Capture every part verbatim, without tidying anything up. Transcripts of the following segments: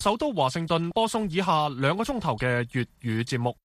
首都華盛頓播送以下兩個鐘頭嘅粵語節目。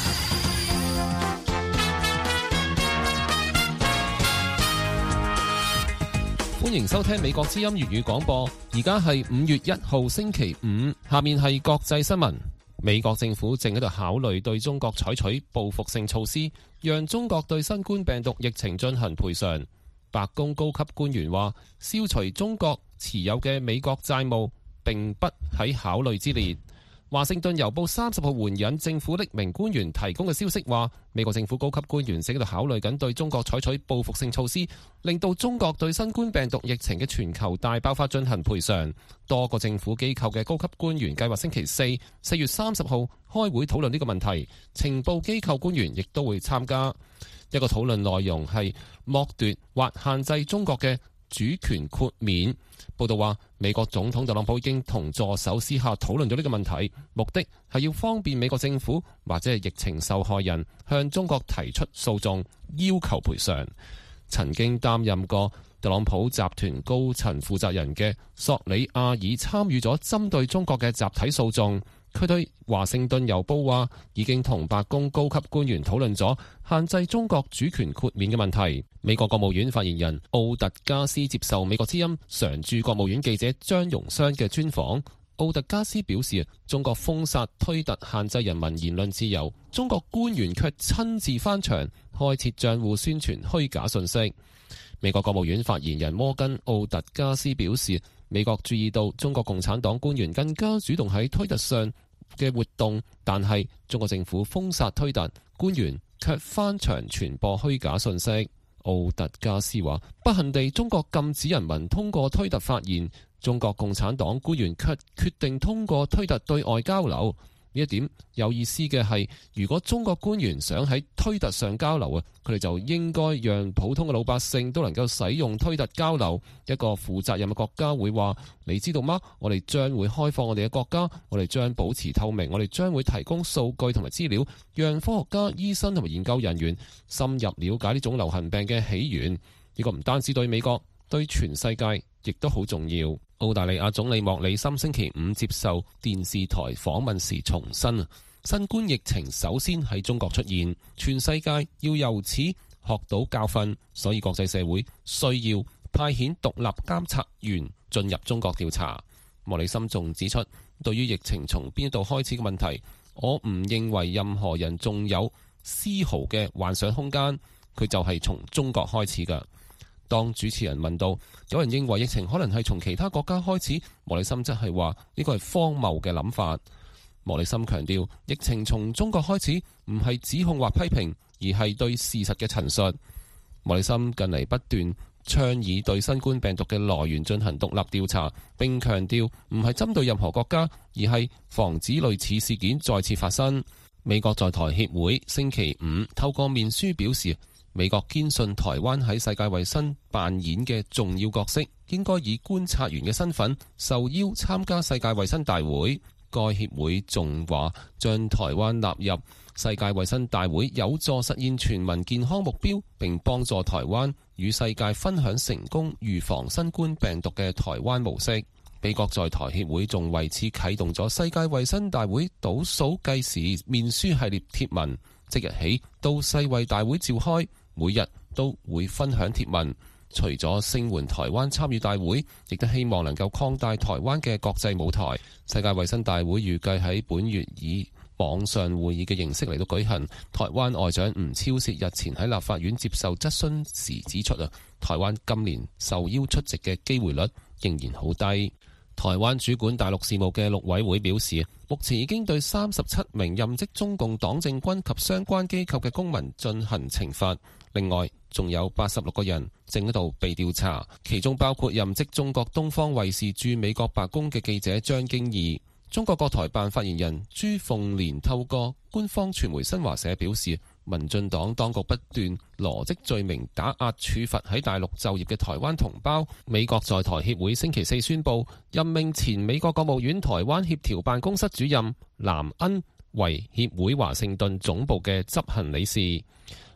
歡迎收聽美國之音粵語廣播，而家係五月一號星期五，下面係國際新聞。美國政府正喺度考慮對中國採取報復性措施，讓中國對新冠病毒疫情進行賠償。白宮高級官員話，消除中國持有嘅美國債務並不喺考慮之列。華盛頓郵報三十號援引政府匿名官員提供嘅消息話，美國政府高級官員正喺度考慮緊對中國採取報復性措施，令到中國對新冠病毒疫情嘅全球大爆發進行賠償。多個政府機構嘅高級官員計劃星期四四月三十號開會討論呢個問題，情報機構官員亦都會參加。一個討論內容係剝奪或限制中國嘅主權豁免。報道話，美國總統特朗普已經同助手私下討論咗呢個問題，目的係要方便美國政府或者係疫情受害人向中國提出訴訟，要求賠償。曾經擔任過特朗普集團高層負責人嘅索里亞爾參與咗針對中國嘅集體訴訟。佢對華盛頓郵報話，已經同白宮高級官員討論咗限制中國主權豁免嘅問題。美國國務院發言人奧特加斯接受美國之音常駐國務院記者張榮湘嘅專訪。奧特加斯表示，中國封殺推特限制人民言論自由，中國官員卻親自翻牆開設賬戶宣傳虛假信息。美國國務院發言人摩根奧特加斯表示，美國注意到中國共產黨官員更加主動喺推特上嘅活動，但係中國政府封殺推特，官員卻翻牆傳播虛假信息。奧特加斯話，不幸地，中國禁止人民通過推特發言，中國共產黨官員卻決定通過推特對外交流。呢一點有意思嘅係，如果中國官員想喺推特上交流啊，佢哋就應該讓普通嘅老百姓都能夠使用推特交流。一個負責任嘅國家會話，你知道嗎？我哋將會開放我哋嘅國家，我哋將保持透明，我哋將會提供數據同埋資料，讓科學家、醫生同埋研究人員深入了解呢種流行病嘅起源。呢個唔單止對美國，對全世界亦都好重要。澳大利亞總理莫里森星期五接受電視台訪問時重申，新冠疫情首先喺中國出現，全世界要由此學到教訓，所以國際社會需要派遣獨立監察員進入中國調查。莫里森仲指出，對於疫情從邊度開始嘅問題，我唔認為任何人仲有絲毫嘅幻想空間，佢就係從中國開始㗎。當主持人問到有人認為疫情可能係從其他國家開始，莫里森則係話呢個係荒謬嘅諗法。莫里森強調，疫情從中國開始唔係指控或批評，而係對事實嘅陳述。莫里森近嚟不斷倡議對新冠病毒嘅來源進行獨立調查，並強調唔係針對任何國家，而係防止類似事件再次發生。美國在台協會星期五透過面書表示，美國堅信台灣喺世界衛生扮演嘅重要角色，應該以觀察員嘅身份受邀參加世界衛生大會。該協會仲話，將台灣納入世界衛生大會有助實現全民健康目標，並幫助台灣與世界分享成功預防新冠病毒嘅台灣模式。美國在台協會仲為此啟動咗世界衛生大會倒數計時面書系列貼文，即日起到世衛大會召開，每日都會分享貼文，除咗聲援台灣參與大會，亦都希望能夠擴大台灣嘅國際舞台。世界衛生大會預計喺本月以網上會議嘅形式嚟到舉行。台灣外長吳釗燮日前喺立法院接受質詢時指出啊，台灣今年受邀出席嘅機會率仍然好低。台灣主管大陸事務嘅陸委會表示，目前已經對三十七名任職中共黨政軍及相關機構嘅公民進行懲罰，另外仲有八十六個人正喺度被調查，其中包括任職中國東方衛視駐美國白宮嘅記者張京義。中國國台辦發言人朱鳳蓮透過官方傳媒新華社表示，民進黨當局不斷羅織罪名打壓處罰喺大陸就業嘅台灣同胞。美國在台協會星期四宣布任命前美國國務院台灣協調辦公室主任藍恩為協會華盛頓總部嘅執行理事。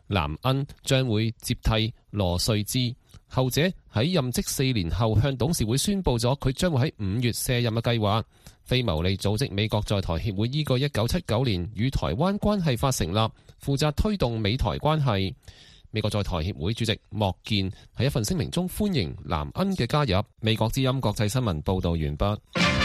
藍恩將會接替羅瑞茲，後者喺任職四年後向董事會宣布咗佢將會喺五月卸任嘅計劃。非牟利組織美國在台協會依據一九七九年與台灣關係法成立，負責推動美台關係。美國在台協會主席莫健喺一份聲明中歡迎藍恩嘅加入。美國之音國際新聞報道完畢。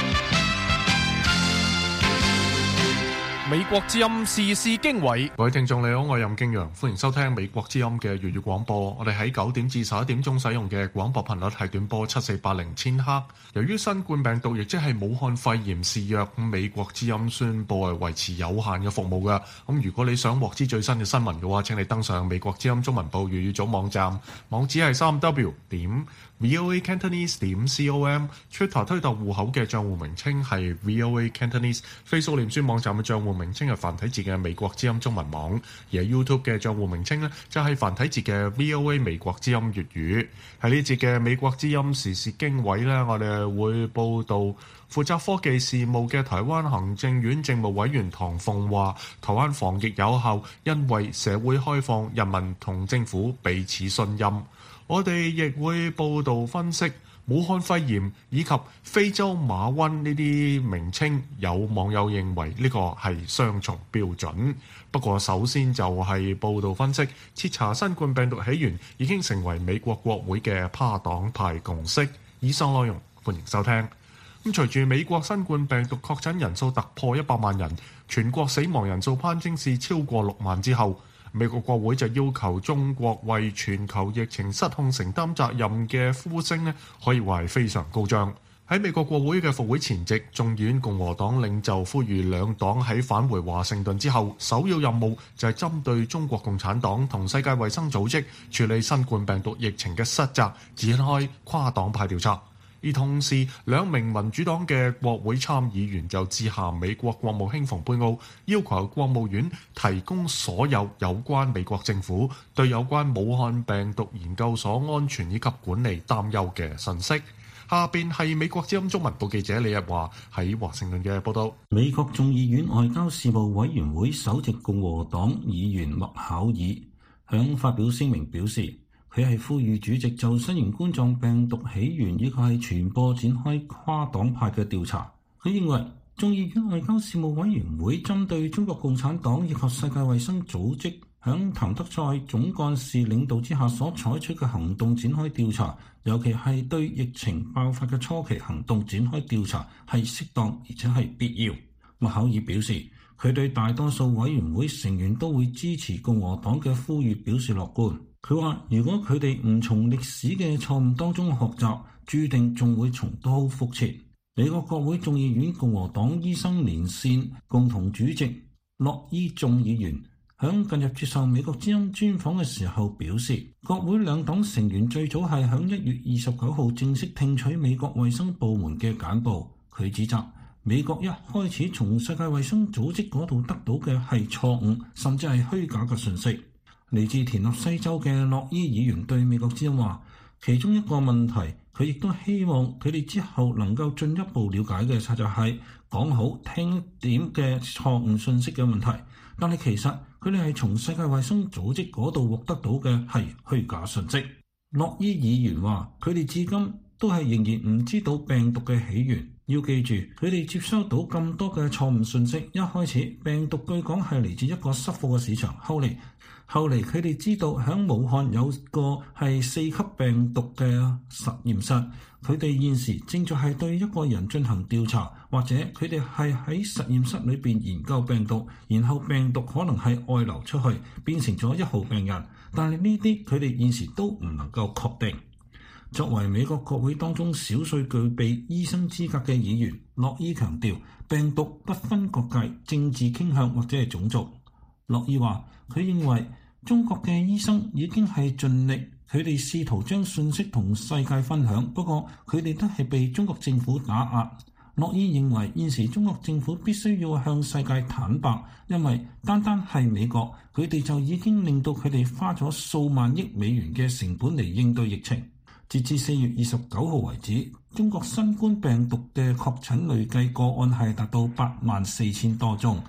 美國之音時事經緯， 各位聽眾你好，我係任敬陽，歡迎收聽美國之音嘅粵語廣播。我哋喺九點至十一點鐘使用嘅廣播頻率係短波七四八零千赫。由於新冠病毒亦即係武漢肺炎肆虐，美國之音宣布係維持有限嘅服務嘅。咁如果你想獲知最新嘅新聞嘅話，請你登上美國之音中文部粵語組網站，網址係三 w 點 voa cantonese 點 com。Twitter 推特戶口嘅賬戶名稱係 voa cantonese。Facebook 臉書網站嘅賬戶名稱係繁體字嘅美國之音中文網，而 YouTube 嘅賬戶名稱呢，就係繁體字嘅 V O A 美國之音粵語。喺呢節嘅美國之音時事經緯呢，我哋會報道負責科技事務嘅台灣行政院政務委員唐鳳話，台灣防疫有效，因為社會開放，人民同政府彼此信任。我哋亦會報道分析武漢肺炎以及非洲馬瘟呢啲名稱，有網友認為呢個係雙重標準。不過首先就係報道分析，徹查新冠病毒起源已經成為美國國會嘅跨黨派共識。以上內容歡迎收聽。咁隨住美國新冠病毒確診人數突破一百萬人，全國死亡人數攀升至超過六萬之後，美國國會就要求中國為全球疫情失控承擔責任嘅呼聲呢，可以話係非常高漲。喺美國國會嘅復會前夕，眾議院共和黨領袖呼籲兩黨喺返回華盛頓之後，首要任務就係針對中國共產黨同世界衛生組織處理新冠病毒疫情嘅失責，展開跨黨派調查。而同時，兩名民主黨嘅國會參議員就致函美國國務卿蓬佩奧，要求國務院提供所有有關美國政府對有關武漢病毒研究所安全以及管理擔憂嘅信息。下邊係美國之音中文部記者李日華喺華盛頓嘅報道。 美國眾議院外交事務委員會首席共和黨議員麥考爾響發表聲明表示，佢係呼籲主席就新型冠狀病毒起源以及係傳播展開跨黨派嘅調查。佢認為眾議院外交事務委員會針對中國共產黨以及世界衛生組織響譚德塞總幹事領導之下所採取嘅行動展開調查，尤其係對疫情爆發嘅初期行動展開調查係適當而且係必要。麥考爾表示，佢對大多數委員會成員都會支持共和黨嘅呼籲表示樂觀。佢話：如果佢哋唔從歷史嘅錯誤當中學習，注定仲會重蹈覆轍。美國國會眾議院共和黨醫生連線共同主席洛伊眾議員響近日接受美國之音專訪嘅時候表示，國會兩黨成員最早係響一月二十九號正式聽取美國衛生部門嘅簡報。佢指責美國一開始從世界衛生組織嗰度得到嘅係錯誤，甚至係虛假嘅信息。嚟自田納西州嘅洛伊議員對美國之音話，其中一個問題，佢亦都希望佢哋之後能夠進一步了解嘅就係講好聽一點嘅錯誤信息嘅問題。但係其實佢哋係從世界衛生組織嗰度獲得到嘅係虛假信息。洛伊議員話，佢哋至今都係仍然唔知道病毒嘅起源。要記住，佢哋接收到咁多嘅錯誤信息。一開始病毒據講係嚟自一個濕貨嘅市場，後嚟後嚟佢哋知道響武漢有個係四級病毒嘅實驗室。佢哋現時正在係對一個人進行調查，或者佢哋係喺實驗室裏邊研究病毒，然後病毒可能係外流出去，變成咗一號病人。但係呢啲佢哋現時都唔能夠確定。作為美國國會當中少數具備醫生資格嘅議員，洛伊強調病毒不分國界、政治傾向或者係種族。洛伊話：佢認為中國嘅醫生已經係盡力，佢哋試圖將信息同世界分享，不過佢哋都係被中國政府打壓。洛伊認為現時中國政府必須要向世界坦白，因為單單係美國，佢哋就已經令到佢哋花咗數萬億美元嘅成本嚟應對疫情。截至四月二十九號為止，中國新冠病毒嘅確診累計個案係達到八萬四千多宗。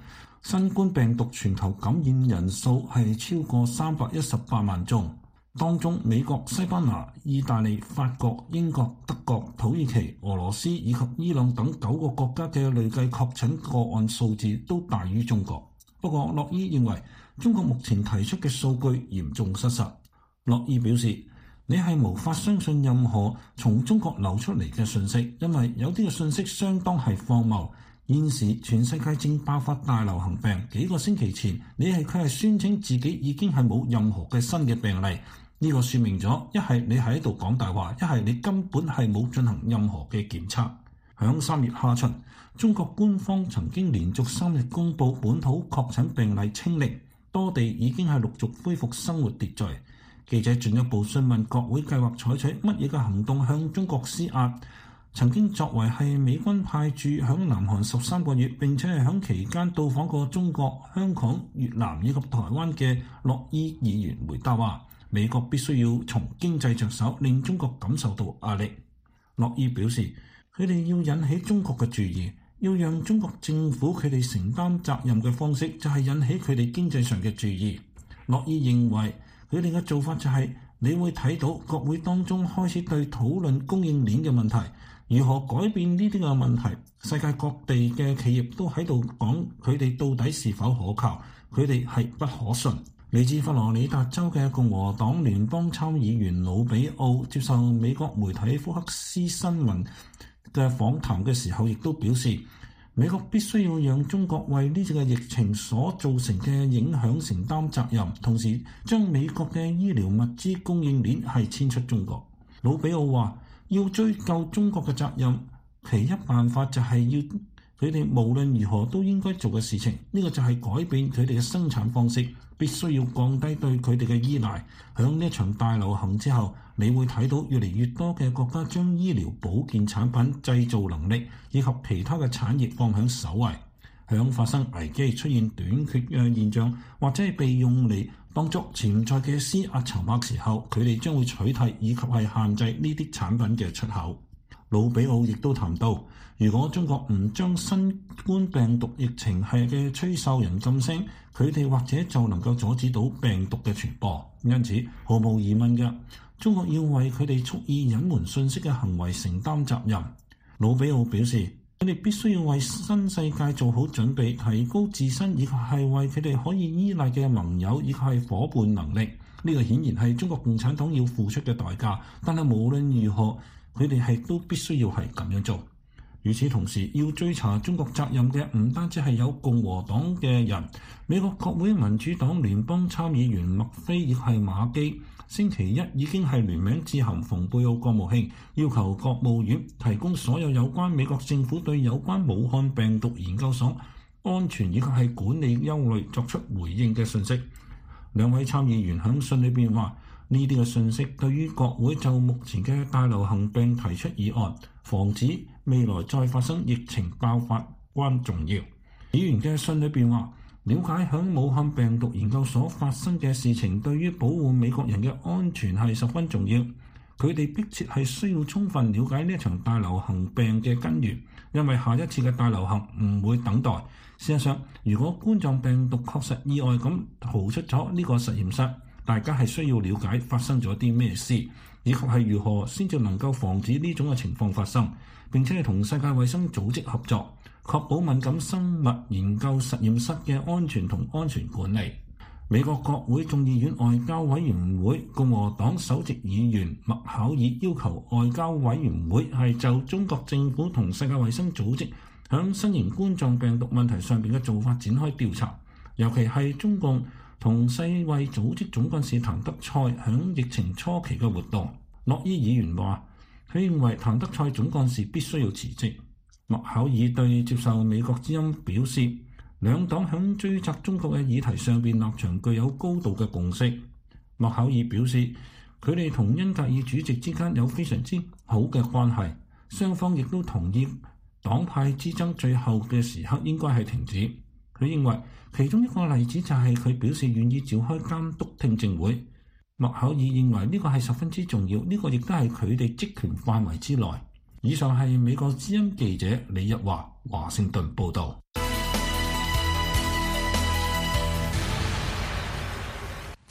新冠病毒全球感染人數係超過三百一十八萬宗，當中美國、西班牙、意大利、法國、英國、德國、土耳其、俄羅斯以及伊朗等九個國家嘅累計確診個案數字都大於中國。不過，洛伊認為中國目前提出嘅數據嚴重失實。洛伊表示，你係無法相信任何從中國流出嚟嘅信息，因為有啲嘅信息相當係荒謬。現時全世界正爆發大流行病，幾個星期前你係佢係宣稱自己已經係冇任何嘅新嘅病例，呢個說明咗一係你喺度講大話，一係你根本係冇進行任何嘅檢測。響三月下旬，中國官方曾經連續三日公布本土確診病例清零，多地已經係陸續恢復生活秩序。記者進一步詢問國會計劃採取乜嘢嘅行動向中國施壓。曾經作為係美軍派駐響南韓十三個月，並且係響期間到訪過中國、香港、越南以及台灣嘅洛伊議員回答話，美國必須要從經濟着手，令中國感受到壓力。洛伊表示，佢哋要引起中國嘅注意，要讓中國政府佢哋承擔責任嘅方式就係引起佢哋經濟上嘅注意。洛伊認為佢哋嘅做法就係、是、你會睇到國會當中開始對討論供應鏈嘅問題。如何改變呢啲嘅問題？世界各地嘅企業都喺度講佢哋到底是否可靠，佢哋係不可信。嚟自佛羅里達州嘅共和黨聯邦參議員魯比奧接受美國媒體福克斯新聞嘅訪談嘅時候，亦都表示美國必須要讓中國為呢次嘅疫情所造成嘅影響承擔責任，同時將美國嘅醫療物資供應鏈係遷出中國。魯比奧話，要追究中國嘅責任，其一辦法就係要佢哋無論如何都應該做嘅事情，呢、這個就係改變佢哋嘅生產方式，必須要降低對佢哋嘅依賴。響呢一場大流行之後，你會睇到越嚟越多嘅國家將醫療保健產品製造能力以及其他嘅產業放響首位。響發生危機出現短缺嘅現象，或者係被用嚟當作潛在嘅施壓籌碼時候，佢哋將會取締以及係限制呢啲產品嘅出口。魯比奧亦都談到，如果中國唔將新冠病毒疫情係嘅吹哨人噤聲，佢哋或者就能夠阻止到病毒嘅傳播。因此，毫無疑問嘅，中國要為佢哋蓄意隱瞞信息嘅行為承擔責任。魯比奧表示，佢哋必須要為新世界做好準備，提高自身以及係為佢哋可以依賴嘅盟友以及係夥伴能力。呢個顯然係中國共產黨要付出嘅代價，但係無論如何，佢哋係都必須要係咁樣做。與此同時，要追查中國責任嘅唔單止係有共和黨嘅人，美國國會民主黨聯邦參議員麥菲亦係馬基，星期一已經係聯名致函蓬佩奧國務卿，要求國務院提供所有有關美國政府對有關武漢病毒研究所安全以及係管理憂慮作出回應嘅信息。兩位參議員喺信裏邊話，呢啲嘅信息對於國會就目前嘅大流行病提出議案，防止未來再發生疫情爆發關重要。議員嘅信裏邊話，了解響武漢病毒研究所發生嘅事情對於保護美國人嘅安全係十分重要。佢哋迫切係需要充分了解呢一場大流行病嘅根源，因為下一次嘅大流行唔會等待。事實上，如果冠狀病毒確實意外咁逃出咗呢個實驗室，大家係需要了解發生咗啲咩事，以及係如何先至能夠防止呢種嘅情況發生，並且係同世界衛生組織合作，確保敏感生物研究實驗室嘅安全同安全管理。美國國會眾議院外交委員會共和黨首席議員麥考爾要求外交委員會係就中國政府同世界衛生組織響新型冠狀病毒問題上邊嘅做法展開調查，尤其係中共同世衛組織總幹事譚德塞響疫情初期嘅活動。諾伊議員話，佢認為譚德塞總幹事必須要辭職。麥考爾對接受美國之音表示，兩黨響追責中國嘅議題上邊立場具有高度嘅共識。麥考爾表示，佢哋同恩格爾主席之間有非常之好嘅關係，雙方亦都同意黨派之爭最後嘅時刻應該係停止。佢認為其中一個例子就係佢表示願意召開監督聽證會。麥考爾認為呢個係十分之重要，呢個亦都係佢哋職權範圍之內。以上係美國之音記者李日華華盛頓報道。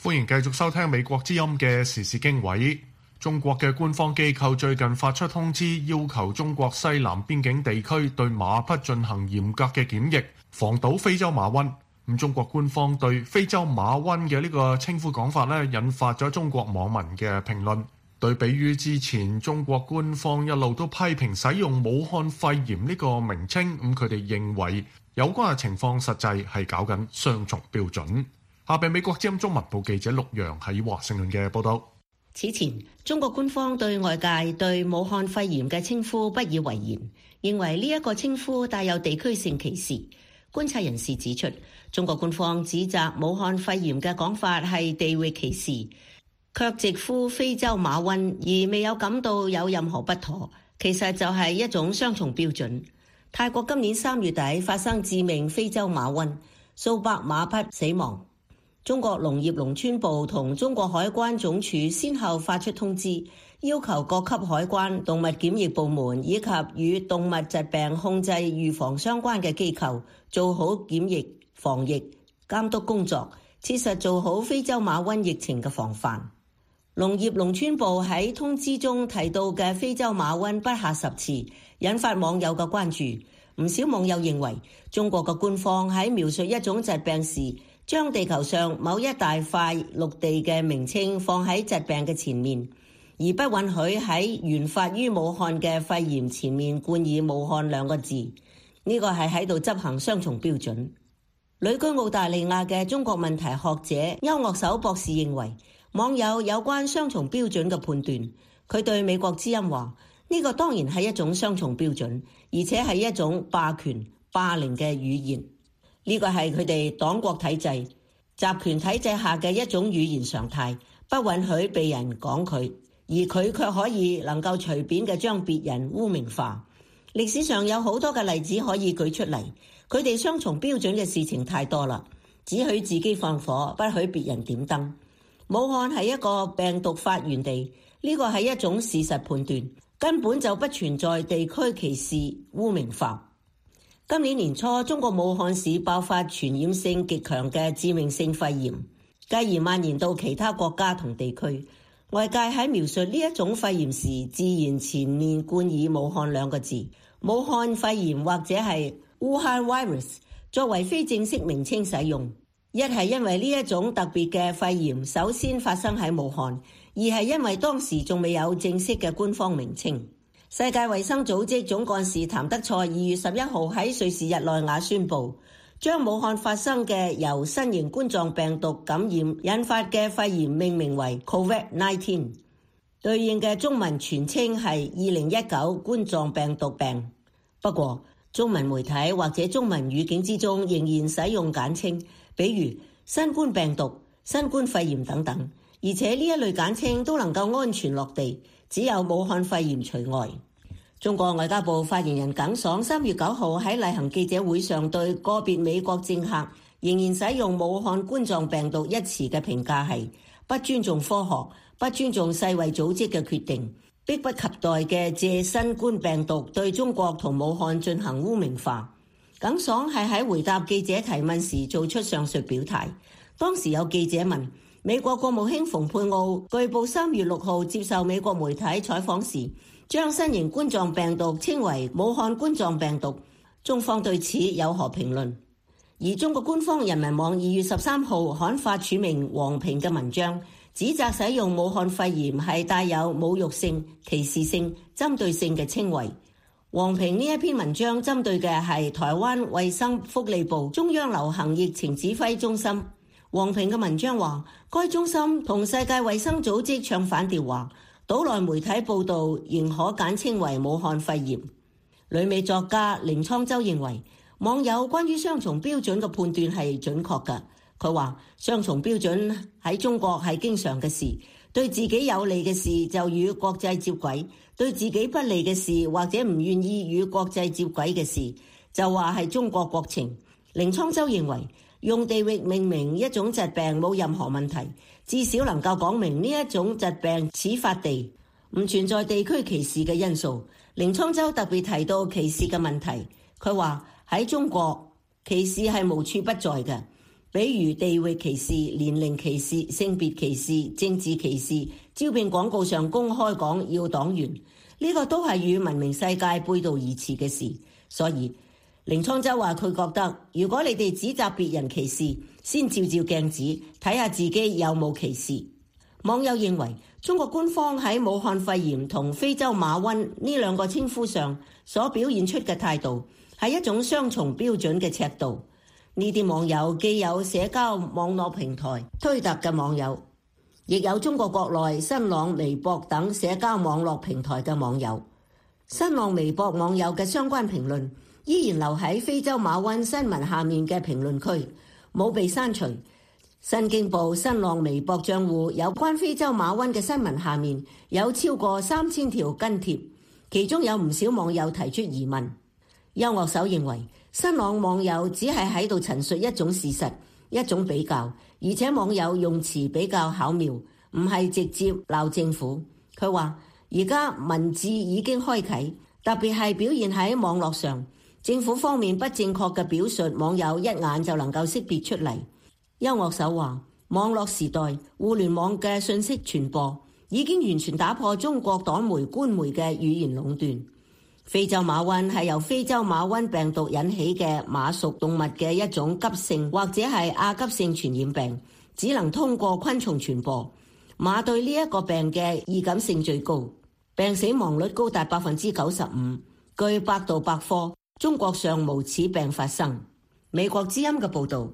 歡迎繼續收聽美國之音嘅時事經緯。中國嘅官方機構最近發出通知，要求中國西南邊境地區對馬匹進行嚴格嘅檢疫，防堵非洲馬瘟。咁中國官方對非洲馬瘟嘅呢個稱呼講法咧，引發咗中國網民嘅評論。對比於之前，中國官方一路都批評使用武漢肺炎呢個名稱，咁佢哋認為有關嘅情況實際係搞緊雙重標準。下邊美國之音中文部記者陸洋喺華盛頓嘅報道。 此前，中國官方對外界對武漢肺炎嘅稱呼不以為然，認為呢一個稱呼帶有地區性歧視。觀察人士指出，中國官方指責武漢肺炎嘅講法係地域歧視，卻直呼非洲馬瘟，而未有感到有任何不妥，其實就係一種雙重標準。泰國今年三月底發生致命非洲馬瘟，數百馬匹死亡。中國農業農村部同中國海關總署先後發出通知，要求各級海關、動物檢疫部門以及與動物疾病控制預防相關嘅機構做好檢疫、防疫、監督工作，切實做好非洲馬瘟疫情嘅防範。農業農村部喺通知中提到嘅非洲馬瘟不下十次，引發網友嘅關注。唔少網友認為，中國嘅官方喺描述一種疾病時，將地球上某一大塊陸地嘅名稱放喺疾病嘅前面，而不允許喺原發於武漢嘅肺炎前面冠以武漢兩個字。呢個係喺度執行雙重標準。旅居澳大利亞嘅中國問題學者邱岳守博士認為，網友有關雙重標準嘅判斷，佢對美國之音話：呢個當然係一種雙重標準，而且係一種霸權霸凌嘅語言。呢個係佢哋黨國體制、集權體制下嘅一種語言常態，不允許被人講佢，而佢卻可以能夠隨便嘅將別人污名化。歷史上有好多嘅例子可以舉出嚟，佢哋雙重標準嘅事情太多啦，只許自己放火，不許別人點燈。武漢係一個病毒發源地，呢個係一種事實判斷，根本就不存在地區歧視污名化。今年年初，中國武漢市爆發傳染性極強嘅致命性肺炎，繼而蔓延到其他國家同地區。外界喺描述呢一種肺炎時，自然前面冠以武漢兩個字，武漢肺炎或者係 Wuhan virus 作為非正式名稱使用。一係因為呢一種特別嘅肺炎首先發生喺武漢，二係因為當時仲未有正式嘅官方名稱。世界衛生組織總幹事譚德塞二月十一號喺瑞士日內瓦宣布，將武漢發生嘅由新型冠狀病毒感染引發嘅肺炎命名為 Covid 十九， 對應嘅中文全稱係二零一九冠狀病毒病。不過，中文媒體或者中文語境之中仍然使用簡稱，比如新冠病毒、新冠肺炎等等，而且呢一類簡稱都能夠安全落地。只有武漢肺炎除外。中國外交部發言人耿爽三月九號喺例行記者會上對個別美國政客仍然使用武漢冠狀病毒一詞嘅評價係不尊重科學、不尊重世衛組織嘅決定，迫不及待嘅借新冠病毒對中國同武漢進行污名化。耿爽係喺回答記者提問時做出上述表態。當時有記者問，美國國務卿蓬佩奧據報三月六號接受美國媒體採訪時，將新型冠狀病毒稱為武漢冠狀病毒，中方對此有何評論？而中國官方人民網二月十三號刊發署名王平嘅文章，指責使用武漢肺炎係帶有侮辱性、歧視性、針對性嘅稱謂。王平呢一篇文章針對嘅係台灣衛生福利部中央流行疫情指揮中心。王平嘅文章話，該中心同世界衛生組織唱反調，話島內媒體報道仍可簡稱為武漢肺炎。旅美作家凌滄洲認為，網友關於雙重標準嘅判斷係準確嘅。佢話雙重標準喺中國係經常嘅事，對自己有利嘅事就與國際接軌，對自己不利嘅事或者唔願意與國際接軌嘅事就話係中國國情。凌滄洲認為，用地域命名一種疾病冇任何問題，至少能夠講明呢一種疾病始發地，唔存在地區歧視嘅因素。凌滄洲特別提到歧視嘅問題，佢話喺中國歧視係無處不在嘅， 比如地域歧視、年齡歧視、性別歧視、政治歧視，招聘廣告上公開講要黨員，呢個都係與文明世界背道而馳嘅事。所以凌倉洲話佢覺得，如果你哋指責別人歧視，先照照鏡子睇下自己有冇歧視。網友認為中國官方喺武漢肺炎同非洲馬瘟呢兩個稱呼上所表現出嘅態度係一種雙重標準嘅尺度。呢啲網友既有社交網絡平台推特嘅網友，亦有中國國內新浪微博等社交網絡平台嘅網友。新浪微博網友嘅相關評論依然留喺非洲馬瘟新聞下面嘅評論區，冇被刪除。新京報新浪微博賬戶有關非洲馬瘟嘅新聞下面有超過三千條跟帖，其中有唔少網友提出疑問。邱樂手認為新浪網友只係喺度陳述一種事實，一種比較，而且網友用詞比較巧妙，唔係直接鬧政府。佢話而家文字已經開啟，特別係表現喺網絡上，政府方面不正確嘅表述，網友一眼就能夠識別出嚟。邱樂手話網絡時代互聯網嘅信息傳播已經完全打破中國黨媒官媒嘅語言壟斷。非洲馬瘟係由非洲馬瘟病毒引起嘅馬屬動物嘅一種急性或者係亞急性傳染病，只能通過昆蟲傳播。馬對呢一個病嘅易感性最高，病死亡率高達百分之九十五。據百度百科，中國尚無此病發生。美國之音嘅報導。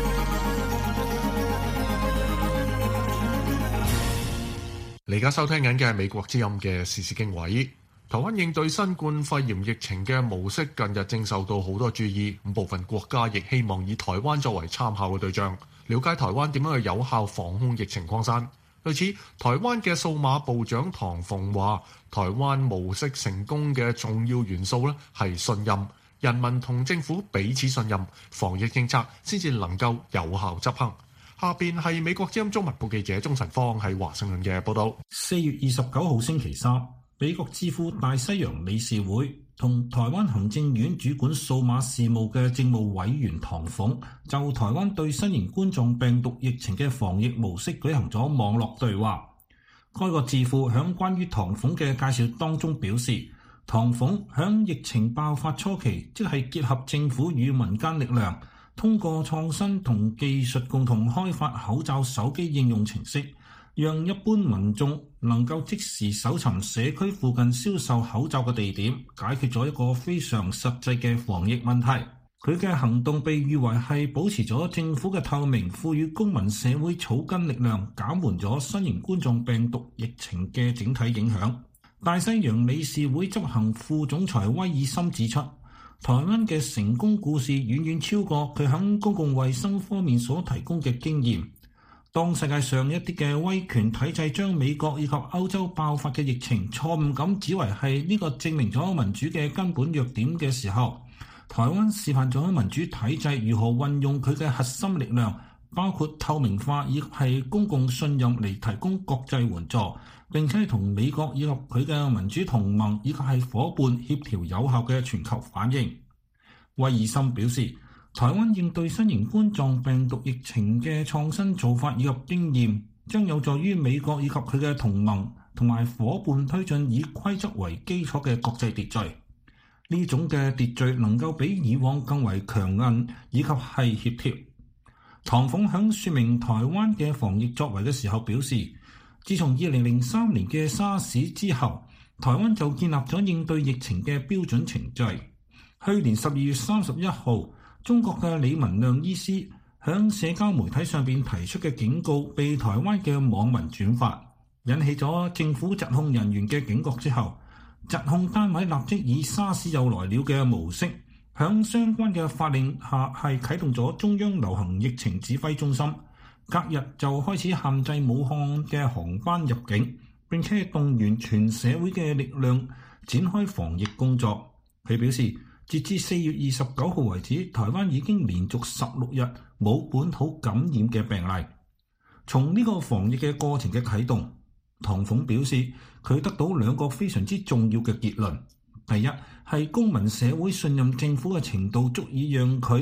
你而家收聽緊嘅係美國之音嘅時事經緯。台灣應對新冠肺炎疫情嘅模式近日正受到好多注意，咁部分國家亦希望以台灣作為參考嘅對象，了解台灣點樣去有效防控疫情擴散。類似台灣嘅數碼部長唐鳳話，台灣模式成功嘅重要元素咧係信任，人民同政府彼此信任，防疫政策先至能夠有效執行。下邊係美國之音中文部記者鍾晨芳喺華盛頓嘅報導。 四月二十九號星期三，美國智庫大西洋理事會同台灣行政院主管數碼事務嘅政務委員唐鳳就台灣對新型冠狀病毒疫情嘅防疫模式舉行咗網絡對話。該個智庫響關於唐鳳嘅介紹當中表示，唐鳳響疫情爆發初期，即係結合政府與民間力量，通過創新同技術共同開發口罩手機應用程式，讓一般民眾能夠即時搜尋社區附近銷售口罩嘅地點，解決咗一個非常實際嘅防疫問題。佢嘅行動被譽為係保持咗政府嘅透明，賦予公民社會草根力量，減緩咗新型冠狀病毒疫情嘅整體影響。大西洋理事會執行副總裁威爾森指出，台灣嘅成功故事遠遠超過佢喺公共衛生方面所提供嘅經驗。當世界上一啲嘅威權體制將美國以及歐洲爆發嘅疫情錯誤咁指為係呢個證明咗民主嘅根本弱點嘅時候，台灣示範咗民主體制如何運用佢嘅核心力量，包括透明化以及係公共信任嚟提供國際援助，並且同美國以及佢嘅民主同盟以及係夥伴協調有效嘅全球反應。威爾森表示，台灣應對新型冠狀病毒疫情嘅創新做法以及經驗，將有助於美國以及佢嘅同盟同埋夥伴推進以規則為基礎嘅國際秩序。呢種嘅秩序能夠比以往更為強硬以及係協調。唐鳳響說明台灣嘅防疫作為嘅時候表示，自從二零零三年嘅沙士之後，台灣就建立咗應對疫情嘅標準程序。去年十二月三十一號，中國嘅李文亮醫師響社交媒體上邊提出嘅警告被台灣嘅網民轉發，引起咗政府疾控人員嘅警覺之後，疾控單位立即以沙士又來了嘅模式，響相關嘅法令下係啟動咗中央流行疫情指揮中心，隔日就開始限制武漢嘅航班入境，並且動員全社會嘅力量展開防疫工作。佢表示，截至四月二十九號為止，台灣已經連續十六日冇本土感染嘅病例。從呢個防疫嘅過程嘅啟動，唐鳳表示佢得到兩個非常之重要嘅結論。第一係公民社會信任政府嘅程度足以讓佢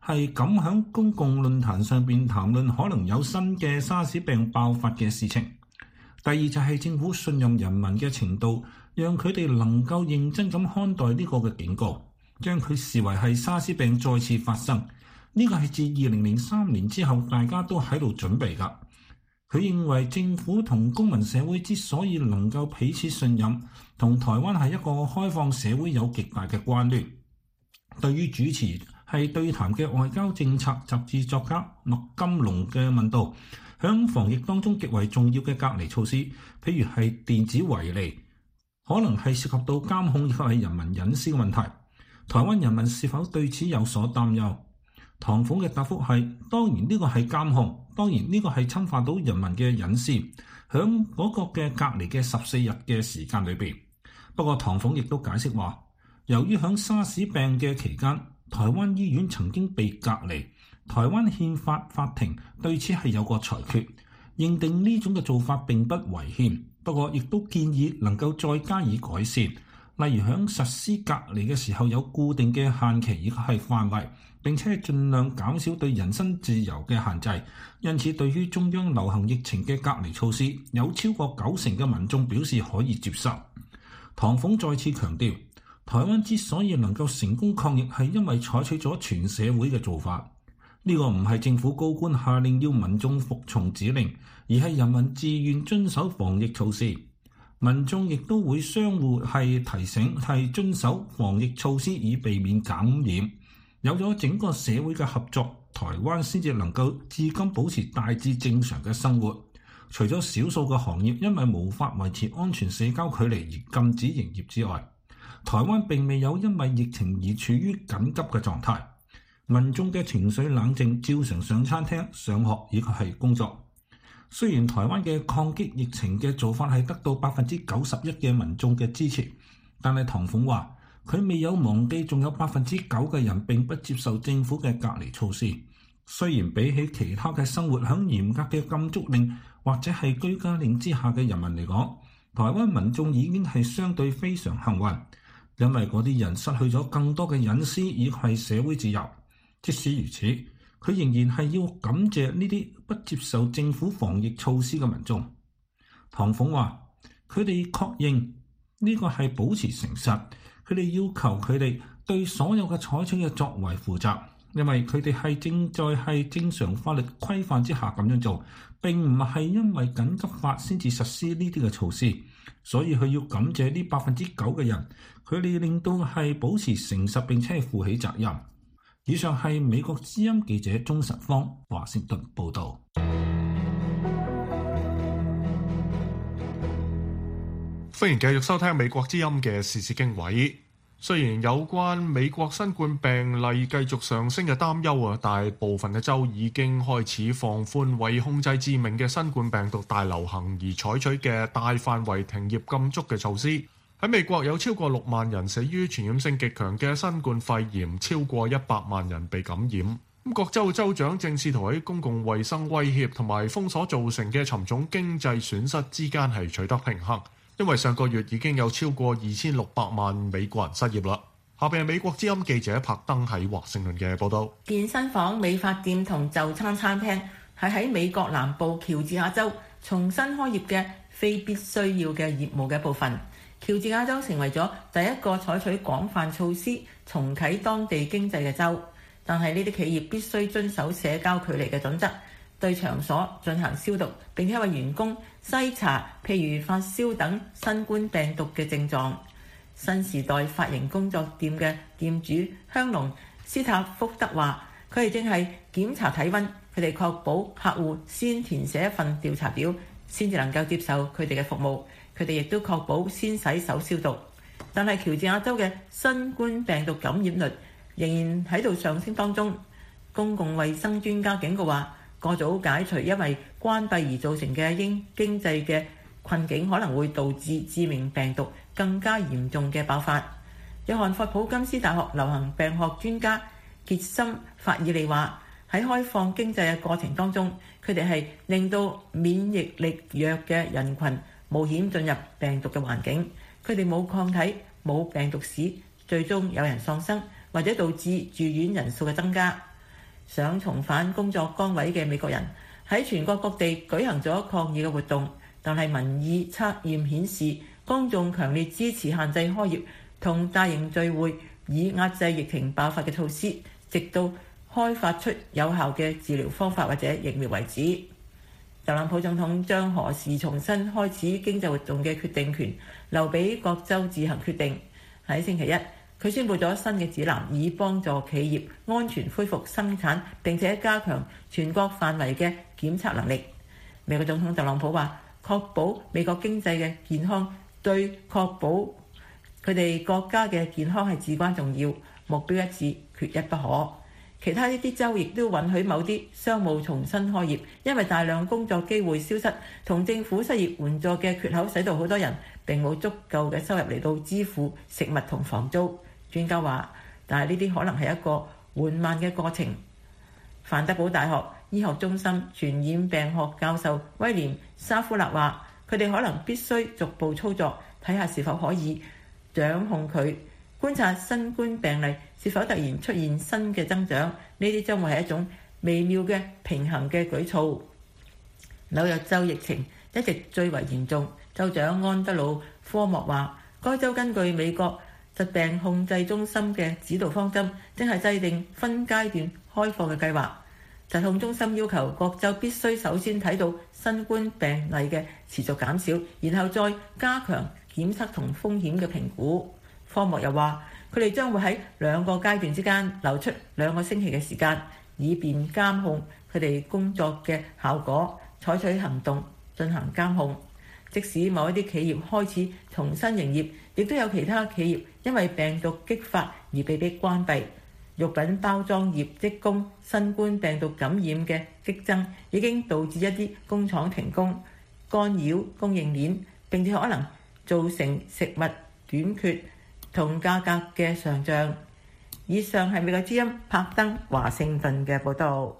係敢喺公共論壇上邊談論可能有新嘅沙士病爆發嘅事情。第二就係政府信任人民嘅程度，讓佢哋能夠認真咁看待呢個嘅警告，將佢視為係沙士病再次發生。呢個係自二零零三年之後大家都喺度準備㗎。佢認為政府同公民社會之所以能夠彼此信任，同台灣係一個開放社會有極大嘅關聯。對於主持係對談嘅外交政策雜誌作家麥金龍嘅問道，響防疫當中極為重要嘅隔離措施，譬如係電子圍籬，可能係涉及到監控以及係人民隱私嘅問題。台灣人民是否對此有所擔憂？唐鳳嘅答覆係：當然呢個係監控，當然呢個係侵犯到人民嘅隱私，響嗰個嘅隔離嘅十四日嘅時間裏邊。不過唐鳳亦都解釋話，由於響沙士病嘅期間，台灣醫院曾經被隔離，台灣憲法法庭對此係有個裁決，認定呢種嘅做法並不違憲。不過亦都建議能夠再加以改善，例如響實施隔離嘅時候有固定嘅限期以及係範圍，並且係盡量減少對人身自由嘅限制。因此對於中央流行疫情嘅隔離措施，有超過九成嘅民眾表示可以接受。唐鳳再次強調，台灣之所以能夠成功抗疫，係因為採取咗全社會嘅做法。呢個唔係政府高官下令要民眾服從指令，而係人民自願遵守防疫措施。民眾亦都會相互係提醒，係遵守防疫措施以避免感染。有咗整個社會嘅合作，台灣先至能夠至今保持大致正常嘅生活。除咗少數嘅行業因為無法維持安全社交距離而禁止營業之外，台灣並未有因為疫情而處於緊急嘅狀態。民眾嘅情緒冷靜，照常上餐廳、上學以及係工作。雖然台灣嘅抗擊疫情嘅做法係得到百分之九十一嘅民眾嘅支持，但係唐鳳話佢未有忘記仲有百分之九嘅人並不接受政府嘅隔離措施。雖然比起其他嘅生活響嚴格嘅禁足令或者係居家令之下嘅人民嚟講，台灣民眾已經係相對非常幸運，因為嗰啲人失去咗更多嘅隱私以及係社會自由。即使如此，佢仍然係要感謝呢啲不接受政府防疫措施嘅民眾。唐鳳話：佢哋確認呢個係保持誠實，佢哋要求佢哋對所有嘅採取嘅作為負責，因為佢哋係正在係正常法律規範之下咁樣做，並唔係因為緊急法先至實施呢啲嘅措施。所以佢要感謝呢百分之九嘅人，佢哋令到係保持誠實並且係負起責任。以上係美國之音記者鍾實芳華盛頓報導。 歡迎繼續收聽美國之音嘅時事經緯。雖然有關美國新冠病例繼續上升嘅擔憂啊，大部分嘅州已經開始放寬為控制致命嘅新冠病毒大流行而採取嘅大範圍停業禁足嘅措施。喺美國有超過六萬人死於傳染性極強嘅新冠肺炎，超過一百萬人被感染。咁各州州長正試圖喺公共衛生威脅同埋封鎖造成嘅沉重經濟損失之間係取得平衡。因為上個月已經有超過二千六百萬美國人失業啦。下邊係美國之音記者柏登喺華盛頓嘅報道。 健身房、美髮店同就餐餐廳係喺美國南部喬治亞州重新開業嘅非必須要嘅業務嘅一部分。喬治亞州成為咗第一個採取廣泛措施重啟當地經濟嘅州，但係呢啲企業必須遵守社交距離嘅準則，對場所進行消毒，並且為員工篩查譬如發燒等新冠病毒嘅症狀。新時代髮型工作店嘅店主香農斯塔福德話，佢哋正係檢查體溫，佢哋確保客戶先填寫一份調查表，先至能夠接受佢哋嘅服務。佢哋亦都確保先洗手消毒。但係喬治亞州嘅新冠病毒感染率仍然喺度上升當中。公共衛生專家警告話，過早解除因為關閉而造成嘅經經濟嘅困境，可能會導致致命病毒更加嚴重嘅爆發。約翰霍普金斯大學流行病學專家傑森法爾利話，喺開放經濟嘅過程當中，佢哋係令到免疫力弱嘅人群冒險進入病毒嘅環境，佢哋冇抗體、冇病毒史，最終有人喪生，或者導致住院人數嘅增加。 想重返工作崗位嘅美國人喺全國各地舉行咗抗議嘅活動，但係民意測驗顯示，公眾強烈支持限制開業同大型聚會，以壓制疫情爆發嘅措施，直到開發出有效嘅治療方法或者疫苗為止。特朗普總統將何時重新開始經濟活動嘅決定權留俾各州自行決定。喺星期一，佢宣布咗新嘅指南，以幫助企業安全恢復生產，並且加強全國範圍嘅檢測能力。美國總統特朗普話，確保美國經濟嘅健康對確保佢哋國家嘅健康係至關重要，目標一致，缺一不可。其他一啲州亦都允許某啲商務重新開業，因為大量工作機會消失同政府失業援助嘅缺口，使到好多人並冇足夠嘅收入嚟到支付食物同房租。專家話，但係呢啲可能係一個緩慢嘅過程。范德堡大學醫學中心傳染病學教授威廉沙夫勒話，佢哋可能必須逐步操作，睇下是否可以掌控佢，觀察新冠病例是否突然出現新嘅增長，呢啲將會係一種微妙嘅平衡嘅舉措。紐約州疫情一直最為嚴重，州長安德魯科莫話，該州根據美國疾病控制中心嘅指導方針，正係制定分階段開放嘅計劃。疾控中心要求各州必須首先睇到新冠病例嘅持續減少，然後再加強檢測同風險嘅評估。科莫又話，佢哋將會喺兩個階段之間留出兩個星期嘅時間，以便監控佢哋工作嘅效果，採取行動進行監控。即使某一啲企業開始重新營業，亦都有其他企業因為病毒激發而被迫關閉。肉品包裝業職工新冠病毒感染嘅激增，已經導致一啲工廠停工，干擾供應鏈，並且可能造成食物短缺同價格嘅上漲。以上係美國之音柏登華盛頓嘅報導。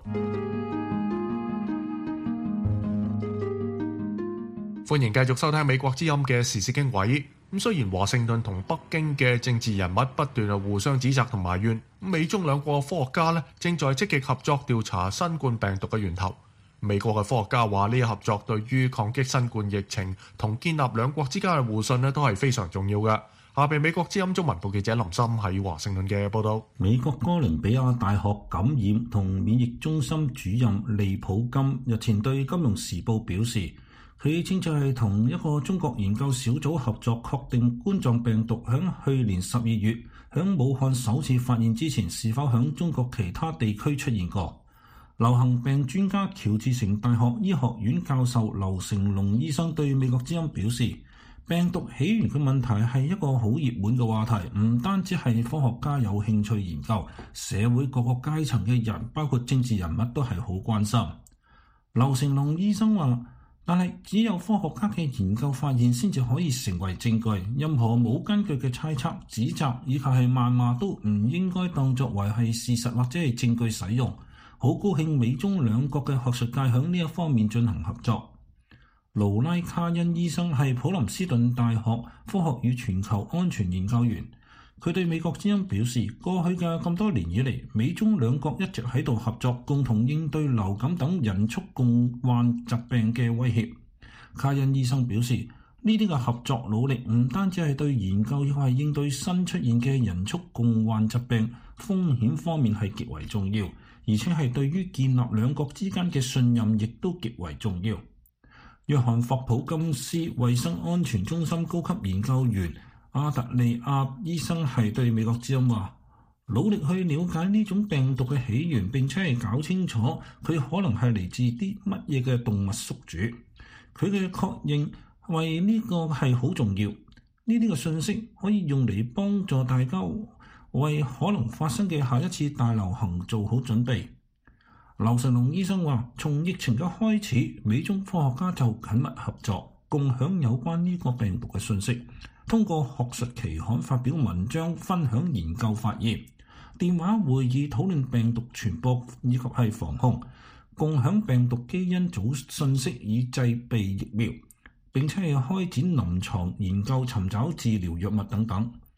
歡迎繼續收聽美國之音嘅時事經緯。咁雖然華盛頓同北京嘅政治人物不斷啊互相指責同埋怨，美中兩國科學家咧正在積極合作調查新冠病毒嘅源頭。美國嘅科學家話呢一合作對於抗擊新冠疫情同建立兩國之間嘅互信咧都係非常重要嘅。下邊美國之音中文部記者林森喺華盛頓嘅報道。 美國哥倫比亞大學感染同免疫中心主任利普金日前對《金融時報》表示，佢正在同一個中國研究小組合作，確定冠狀病毒響去年十二月響武漢首次發現之前，是否響中國其他地區出現過。流行病專家喬治城大學醫學院教授劉成龍醫生對美國之音表示，病毒起源嘅問題係一個好熱門嘅話題，唔單止係科學家有興趣研究，社會各個階層嘅人，包括政治人物都係好關心。劉成龍醫生話，但係只有科學家嘅研究發現先至可以成為證據，任何冇根據嘅猜測、指責以及係謾罵都唔應該當作為係事實或者係證據使用。好高興美中兩國嘅學術界響呢一方面進行合作。盧拉卡恩醫生係普林斯頓大學科學與全球安全研究員，佢對美國之音表示，過去嘅咁多年以嚟，美中兩國一直喺度合作，共同應對流感等人畜共患疾病嘅威脅。卡恩醫生表示，呢啲嘅合作努力唔單止係對研究，亦係應對新出現嘅人畜共患疾病風險方面係極為重要，而且係對於建立兩國之間嘅信任亦都極為重要。約翰霍普金斯衛生安全中心高級研究員阿特利亞醫生係對美國之音話，努力去了解呢種病毒嘅起源，並且係搞清楚佢可能係嚟自啲乜嘢嘅動物宿主。佢嘅確認為呢個係好重要，呢啲嘅信息可以用嚟幫助大家為可能發生嘅下一次大流行做好準備。劉成龍醫生話，從疫情嘅開始，美中科學家就緊密合作，共享有關呢個病毒嘅信息，通過學術期刊發表文章，分享研究發現，電話會議討論病毒傳播以及係防控，共享病毒基因組信息以製備疫苗，並且係開展臨床研究，尋找治療藥物等等。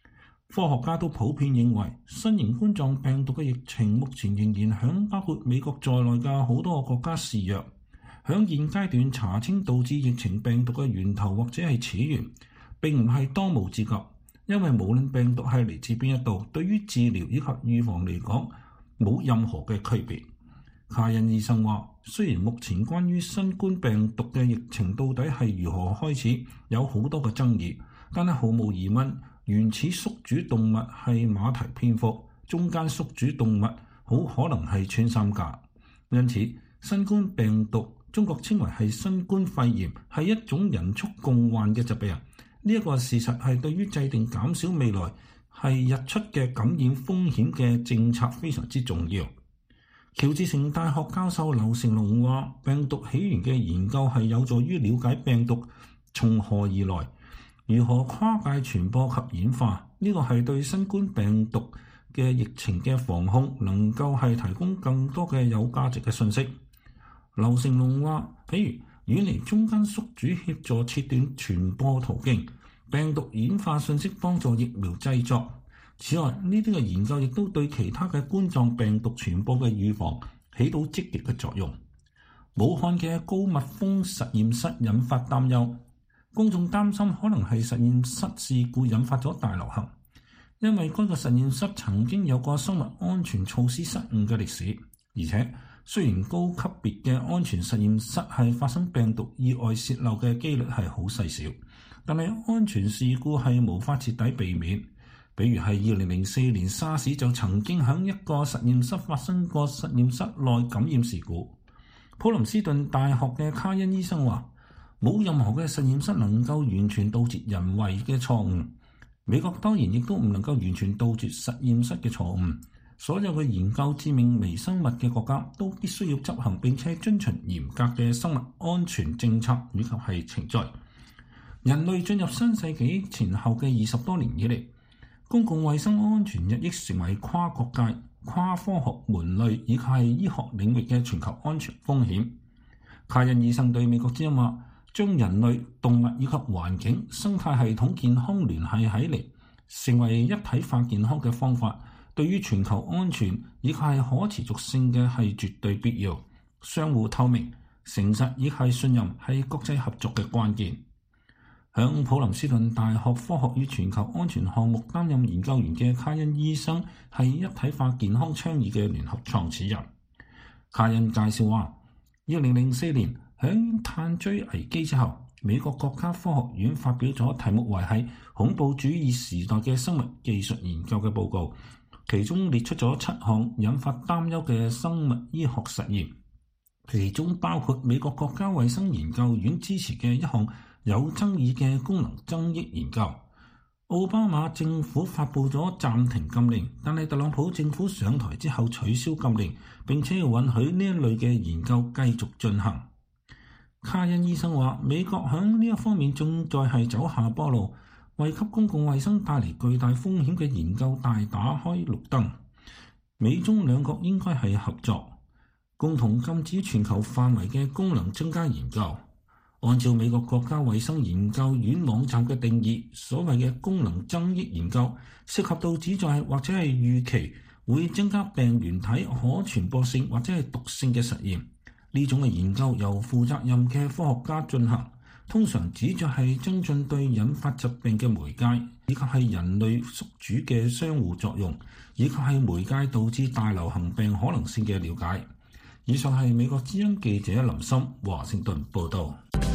科學家都普遍認為，新型冠狀病毒嘅疫情目前仍然響包括美國在內嘅好多個國家肆虐。響現階段查清導致疫情病毒嘅源頭或者係始源，並唔係當務之急，因為無論病毒係嚟自邊一度，對於治療以及預防嚟講冇任何嘅區別。卡恩醫生話，雖然目前關於新冠病毒嘅疫情到底係如何開始有好多嘅爭議，但係毫無疑問，原始宿主動物係馬蹄蝙蝠，中間宿主動物好可能係穿山甲。因此，新冠病毒中國稱為係新冠肺炎，係一種人畜共患嘅疾病。呢一個事實係對於制定減少未來係日出嘅感染風險嘅政策非常之重要。喬治城大學教授劉成龍話，病毒起源嘅研究係有助於了解病毒從何而來，如何跨界傳播及演化。呢個係對新冠病毒嘅疫情嘅防控能夠係提供更多嘅有價值嘅信息。劉成龍話，譬如遠離中間宿主協助切斷傳播途徑，病毒演化信息幫助疫苗製作。此外，呢啲嘅研究亦都對其他嘅冠狀病毒傳播嘅預防起到積極嘅作用。武漢嘅高密封實驗室引發擔憂，公眾擔心可能係實驗室事故引發咗大流行，因為該個實驗室曾經有過生物安全措施失誤嘅歷史，而且雖然高級別嘅安全實驗室係發生病毒意外洩漏嘅機率係好細小，但係安全事故係無法徹底避免。比如係二零零四年沙士就曾經喺一個實驗室發生過實驗室內感染事故。普林斯頓大學嘅卡恩醫生話，冇任何嘅實驗室能夠完全杜絕人為嘅錯誤。美國當然亦都唔能夠完全杜絕實驗室嘅錯誤。所有嘅研究致命微生物嘅國家都必須要執行並且遵循嚴格嘅生物安全政策以及係程序。人類進入新世紀前後嘅二十多年以嚟，公共衛生安全日益成為跨國界、跨科學門類以及係醫學領域嘅全球安全風險。卡恩醫生對美國之音話，將人類、動物以及環境生態系統健康聯繫起嚟，成為一體化健康嘅方法，對於全球安全以及係可持續性嘅係絕對必要。相互透明、誠實以及係信任係國際合作嘅關鍵。響普林斯頓大學科學與全球安全項目擔任研究員嘅卡恩醫生係一體化健康倡議嘅聯合創始人。卡恩介紹話，二零零四年響炭疽危機之後，美國國家科學院發表咗題目為係恐怖主義時代嘅生物技術研究嘅報告，其中列出咗七項引發擔憂嘅生物醫學實驗，其中包括美國國家衛生研究院支持嘅一項有爭議嘅功能增益研究。奧巴馬政府發布咗暫停禁令，但係特朗普政府上台之後取消禁令，並且要允許呢一類嘅研究繼續進行。卡恩醫生話，美國響呢一方面正在係走下坡路，為給公共衛生帶嚟巨大風險嘅研究大打開綠燈。美中兩國應該係合作，共同禁止全球範圍嘅功能增加研究。按照美國國家衛生研究院網站嘅定義，所謂嘅功能增益研究涉及到旨在或者係預期會增加病原體可傳播性或者係毒性嘅實驗。呢種嘅研究由負責任嘅科學家進行，通常旨在係增進對引發疾病嘅媒介以及係人類宿主嘅相互作用，以及係媒介導致大流行病可能性嘅了解。以上係美國之音記者林森華盛頓報道。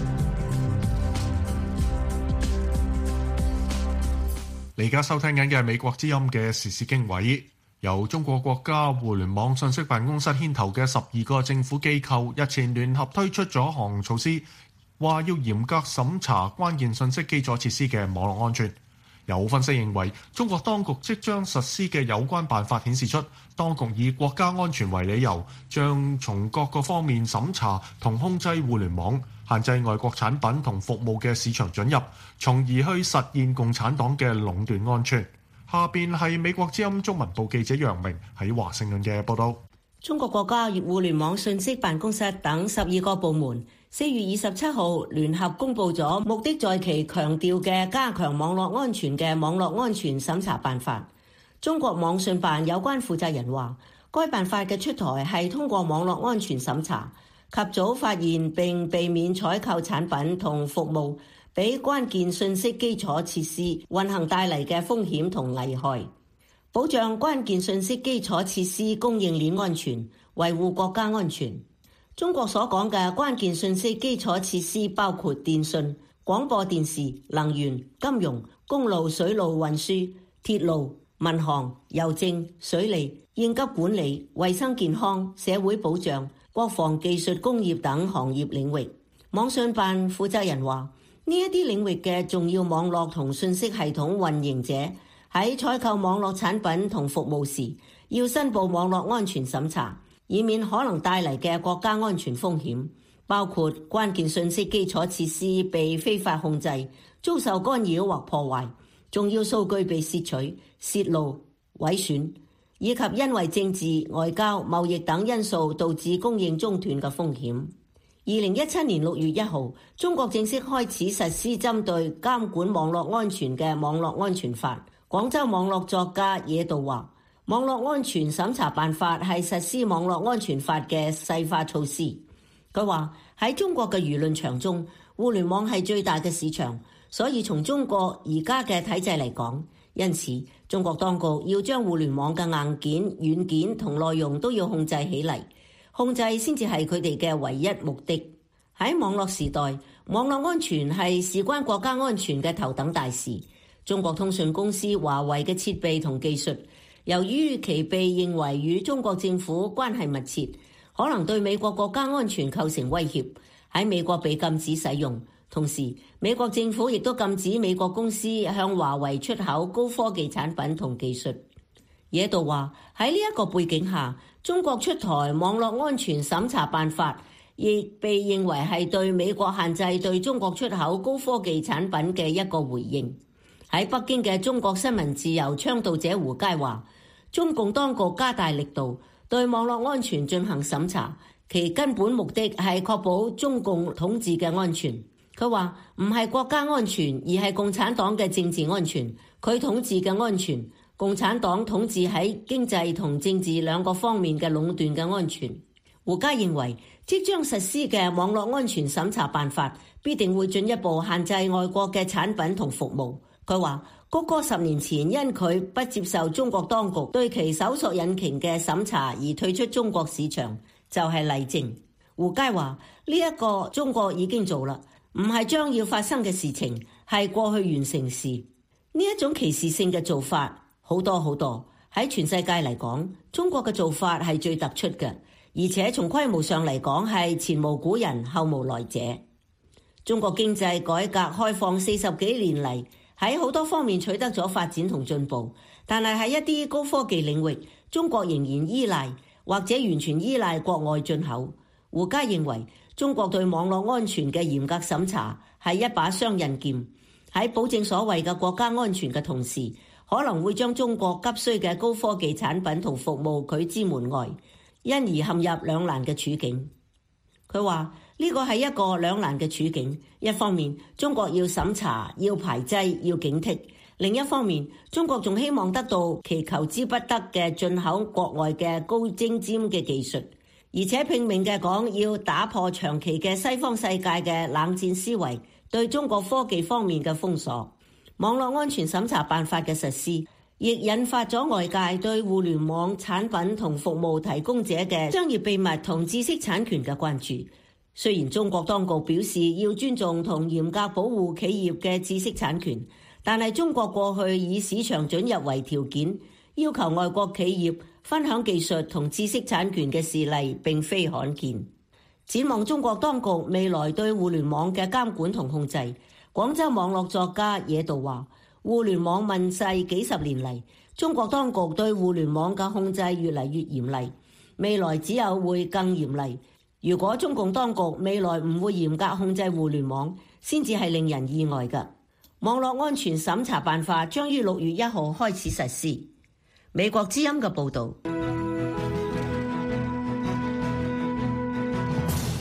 你而家收聽緊嘅係美國之音嘅時事經緯，由中國國家互聯網信息辦公室牽頭嘅十二個政府機構日前聯合推出咗項措施，話要嚴格審查關鍵信息基礎設施嘅網絡安全。有分析認為，中國當局即將實施嘅有關辦法顯示出，當局以國家安全為理由，將從各個方面審查同控制互聯網，限制外國產品同服務嘅市場准入，從而去實現共產黨嘅壟斷安全。下邊係美國之音中文部記者楊明喺華盛頓嘅報道。 中國國家互聯網信息辦公室等十二個部門四月二十七號聯合公佈咗目的在其強調嘅加強網絡安全嘅網絡安全審查辦法。中國網信辦有關負責人話，該辦法嘅出台係通過網絡安全審查，及早發現並避免採購產品同服務俾關鍵信息基礎設施運行帶嚟嘅風險同危害，保障關鍵信息基礎設施供應鏈安全，維護國家安全。中國所講嘅關鍵信息基礎設施包括電信、廣播電視、能源、金融、公路水路運輸、鐵路、民航、郵政、水利、應急管理、衛生健康、社會保障、國防技術工業等行業領域。網信辦負責人話，呢一啲領域嘅重要網絡同信息系統運營者喺採購網絡產品同服務時，要申報網絡安全審查，以免可能帶嚟嘅國家安全風險，包括關鍵信息基礎設施被非法控制、遭受干擾或破壞、重要數據被竊取、泄露、毀損，以及因為政治、外交、貿易等因素導致供應中斷嘅風險。二零一七年六月一號，中國正式開始實施針對監管網絡安全嘅網絡安全法。廣州網絡作家野道話，網絡安全審查辦法係實施網絡安全法嘅細化措施。佢話喺中國嘅輿論場中，互聯網係最大嘅市場，所以從中國而家嘅體制嚟講，因此中國當局要將互聯網嘅硬件、軟件同內容都要控制起嚟。控制先至係佢哋嘅唯一目的。喺網絡時代，網絡安全係事關國家安全嘅頭等大事。中國通訊公司華為嘅設備同技術，由於其被認為與中國政府關係密切，可能對美國國家安全構成威脅，喺美國被禁止使用。同時，美國政府亦都禁止美國公司向華為出口高科技產品同技術。野道話，喺呢一個背景下，中國出台網絡安全審查辦法，亦被認為係對美國限制對中國出口高科技產品嘅一個回應。喺北京嘅中國新聞自由倡導者胡佳話，中共當局加大力度對網絡安全進行審查，其根本目的係確保中共統治嘅安全。佢話唔係國家安全，而係共產黨嘅政治安全，佢統治嘅安全，共產黨統治喺經濟同政治兩個方面嘅壟斷嘅安全。胡佳認為，即將實施嘅網絡安全審查辦法必定會進一步限制外國嘅產品同服務。佢話，谷歌十年前因佢不接受中國當局對其搜索引擎嘅審查而退出中國市場，就係例證。胡佳話，呢一個中國已經做啦，唔係將要發生嘅事情，係過去完成時。呢一種歧視性嘅做法好多好多，喺全世界嚟講，中國嘅做法係最突出嘅，而且從規模上嚟講係前無古人後無來者。中國經濟改革開放四十幾年嚟，喺好多方面取得咗發展同進步，但係喺一啲高科技領域，中國仍然依賴或者完全依賴國外進口。胡佳認為，中國對網絡安全嘅嚴格審查係一把雙刃劍，喺保證所謂嘅國家安全嘅同時，可能會將中國急需嘅高科技產品同服務拒之門外，因而陷入兩難嘅處境。佢話呢個係一個兩難嘅處境，一方面中國要審查、要排擠、要警惕；另一方面，中國仲希望得到其求之不得嘅進口國外嘅高精尖嘅技術，而且拼命嘅講要打破長期嘅西方世界嘅冷戰思維對中國科技方面嘅封鎖。網絡安全審查辦法嘅實施，亦引發咗外界對互聯網產品同服務提供者嘅商業秘密同知識產權嘅關注。雖然中國當局表示要尊重同嚴格保護企業嘅知識產權，但係中國過去以市場准入為條件，要求外國企業分享技術同知識產權嘅事例並非罕見。展望中國當局未來對互聯網嘅監管同控制，廣州網絡作家野道話，互聯網問世幾十年嚟，中國當局對互聯網嘅控制越嚟越嚴厲，未來只有會更嚴厲。如果中共當局未來唔會嚴格控制互聯網，先至係令人意外嘅。網絡安全審查辦法將於六月一號開始實施。美國之音嘅報導。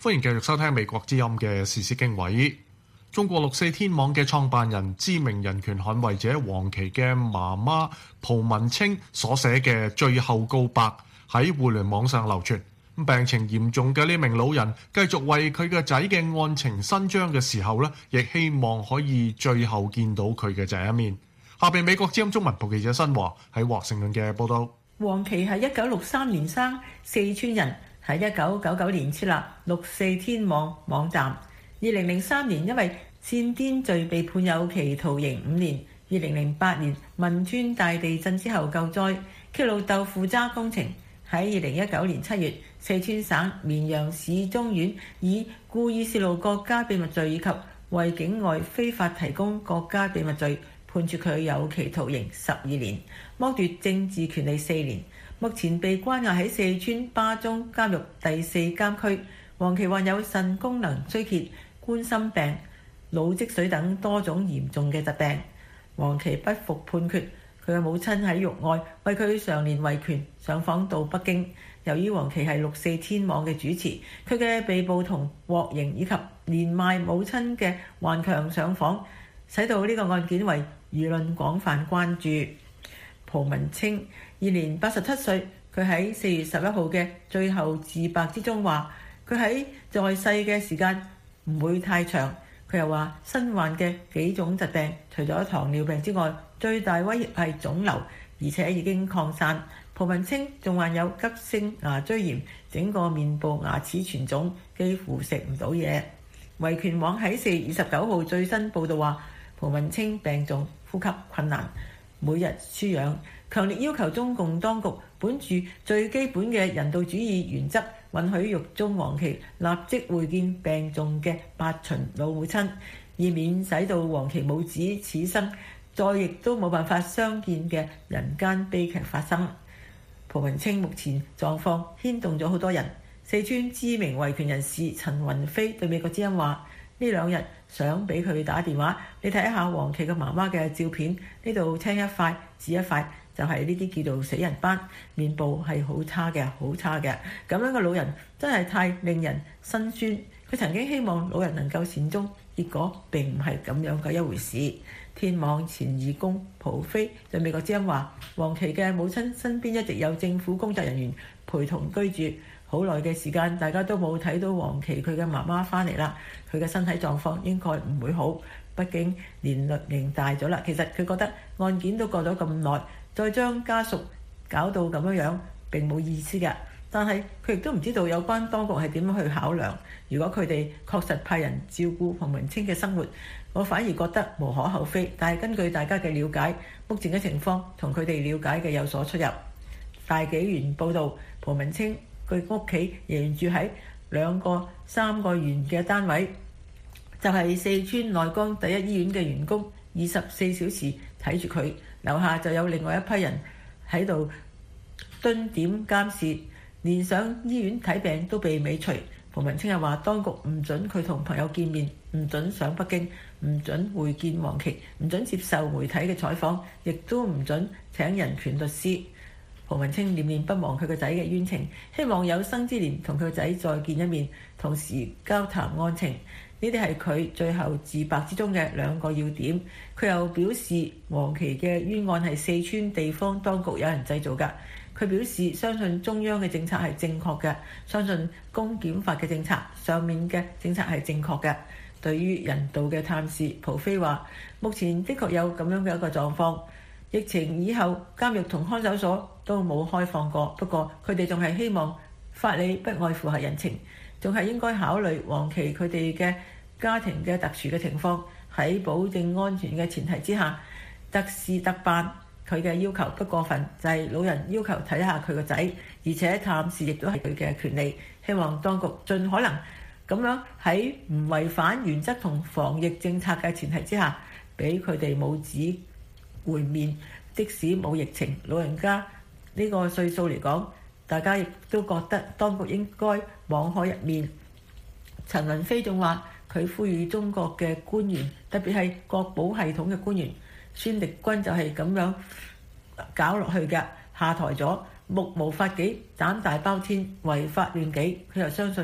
歡迎繼續收聽美國之音嘅時事經緯。中國六四天網嘅創辦人、知名人權捍衛者黃琦嘅媽媽蒲文清所寫嘅最後告白喺互聯網上流傳。病情嚴重嘅呢名老人繼續為佢嘅仔嘅案情伸張嘅時候呢，亦希望可以最後見到佢嘅仔一面。下邊美國之音中文部記者新華喺華盛頓嘅報道。 黃琦係一九六三年生，四川人，喺一九九九年設立六四天網網站。二零零三年因為煽顛罪被判有期徒刑五年。二零零八年汶川大地震之後救災，揭露豆腐渣工程。喺二零一九年七月，四川省綿陽市中院以故意泄露國家秘密罪以及為境外非法提供國家秘密罪判處佢有期徒刑十二年，剝奪政治權利四年。目前被關押喺四川巴中監獄第四監區。黃琦患有腎功能衰竭、冠心病、腦積水等多種嚴重嘅疾病。黃琦不服判決，佢嘅母親喺獄外為佢常年維權，上訪到北京。由於黃琦係六四天網嘅主持，佢嘅被捕同獲刑以及年邁母親嘅頑強上訪，使到呢個案件為輿論廣泛關注。蒲文清現年八十七歲，佢喺四月十一號嘅最後自白之中話：佢喺在，在世嘅時間唔會太長。佢又話身患嘅幾種疾病，除咗糖尿病之外，最大威脅係腫瘤，而且已經擴散。蒲文清仲患有急性牙椎炎，整個面部牙齒全腫，幾乎食唔到嘢。維權網喺四月二十九號最新報導話，蒲文清病重，呼吸困難，每日輸氧，強烈要求中共當局本住最基本嘅人道主義原則，允許獄中黃琦立即會見病重嘅八旬老母親，以免使到黃琦母子此生再亦都冇辦法相見嘅人間悲劇發生。蒲文清目前狀況牽動咗好多人。四川知名維權人士陳雲飛對美國之音話：呢兩日想俾佢打電話，你睇下黃琦嘅媽媽嘅照片，呢度青一塊紫一塊，就係呢啲叫做死人斑，面部係好差嘅，好差嘅。咁樣嘅老人真係太令人心酸。佢曾經希望老人能夠善終，結果並唔係咁樣嘅一回事。天網前義工蒲飛對美國之音話：黃琦嘅母親身邊一直有政府工作人員陪同居住，好耐嘅時間大家都冇睇到黃琦佢嘅媽媽翻嚟啦。佢嘅身體狀況應該唔會好，畢竟年齡大咗啦。其實佢覺得案件都過咗咁耐，再將家屬搞到咁樣樣並冇意思嘅。但係佢亦都唔知道有關當局係點樣去考量。如果佢哋確實派人照顧蒲文清嘅生活，我反而覺得無可厚非。但係根據大家嘅了解，目前嘅情況同佢哋了解嘅有所出入。大紀元報導，蒲文清佢屋企仍然住喺兩個三個元嘅單位，就係、是、四川內江第一醫院嘅員工二十四小時睇住佢，樓下就有另外一批人喺度蹲點監視。連上醫院睇病都被尾隨。蒲文清又話：當局唔准佢同朋友見面，唔准上北京，唔准會見黃琦，唔准接受媒體嘅採訪，亦都唔准請人權律師。蒲文清念念不忘佢個仔嘅冤情，希望有生之年同佢個仔再見一面，同時交談案情。呢啲係佢最後自白之中嘅兩個要點。佢又表示黃琦嘅冤案係四川地方當局有人製造㗎。佢表示相信中央嘅政策係正確嘅，相信公檢法嘅政策上面嘅政策係正確嘅。對於人道嘅探視，蒲飛話：目前的確有咁樣嘅一個狀況。疫情以後，監獄同看守所都冇開放過，不過佢哋仲係希望法理不外符合人情，仲係應該考慮黃琦佢哋嘅家庭嘅特殊嘅情況，喺保證安全嘅前提之下，特事特辦。佢嘅要求不過分，就係、是、老人要求睇下佢個仔，而且探視亦都係佢嘅權利。希望當局盡可能咁樣喺唔違反原則同防疫政策嘅前提之下，俾佢哋母子會面。即使冇疫情，老人家呢個歲數嚟講，大家亦都覺得當局應該網開一面。陳雲飛仲話：佢呼籲中國嘅官員，特別係國保系統嘅官員。孫力軍就係咁樣搞落去嘅，下台咗，目無法紀，膽大包天，違法亂紀。佢又相信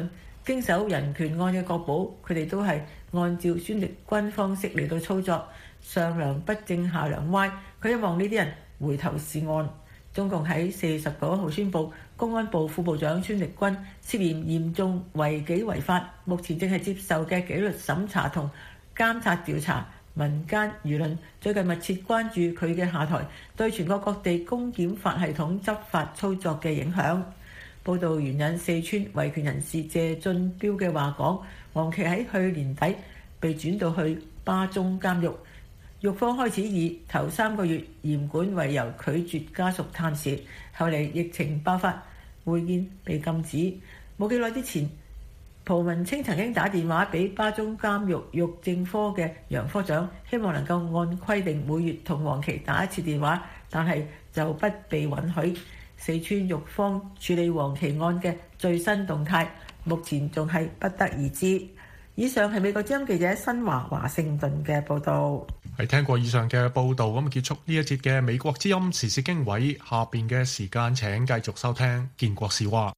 經手人權案嘅國寶，佢哋都係按照孫力軍方式嚟到操作，上梁不正下梁歪。佢希望呢啲人回頭是岸。中共喺四月十九號宣布，公安部副部長孫力軍涉嫌嚴重違紀違法，目前正係接受嘅紀律審查同監察調查。民間輿論最近密切關注佢嘅下台對全國各地公檢法系統執法操作嘅影響。報道援引四川維權人士謝俊標嘅話講，黃琦喺去年底被轉到去巴中監獄，獄方開始以頭三個月嚴管為由拒絕家屬探視，後嚟疫情爆發，會見被禁止。冇幾耐之前，蒲文清曾經打電話俾巴中監獄獄政科嘅楊科長，希望能夠按規定每月同黃琦打一次電話，但係就不被允許。四川獄方處理黃琦案嘅最新動態，目前仲係不得而知。以上係美國之音記者新華華盛頓嘅報導。 係聽過以上嘅報導，咁結束呢一節嘅美國之音時事經緯。下邊嘅時間請繼續收聽建國是話。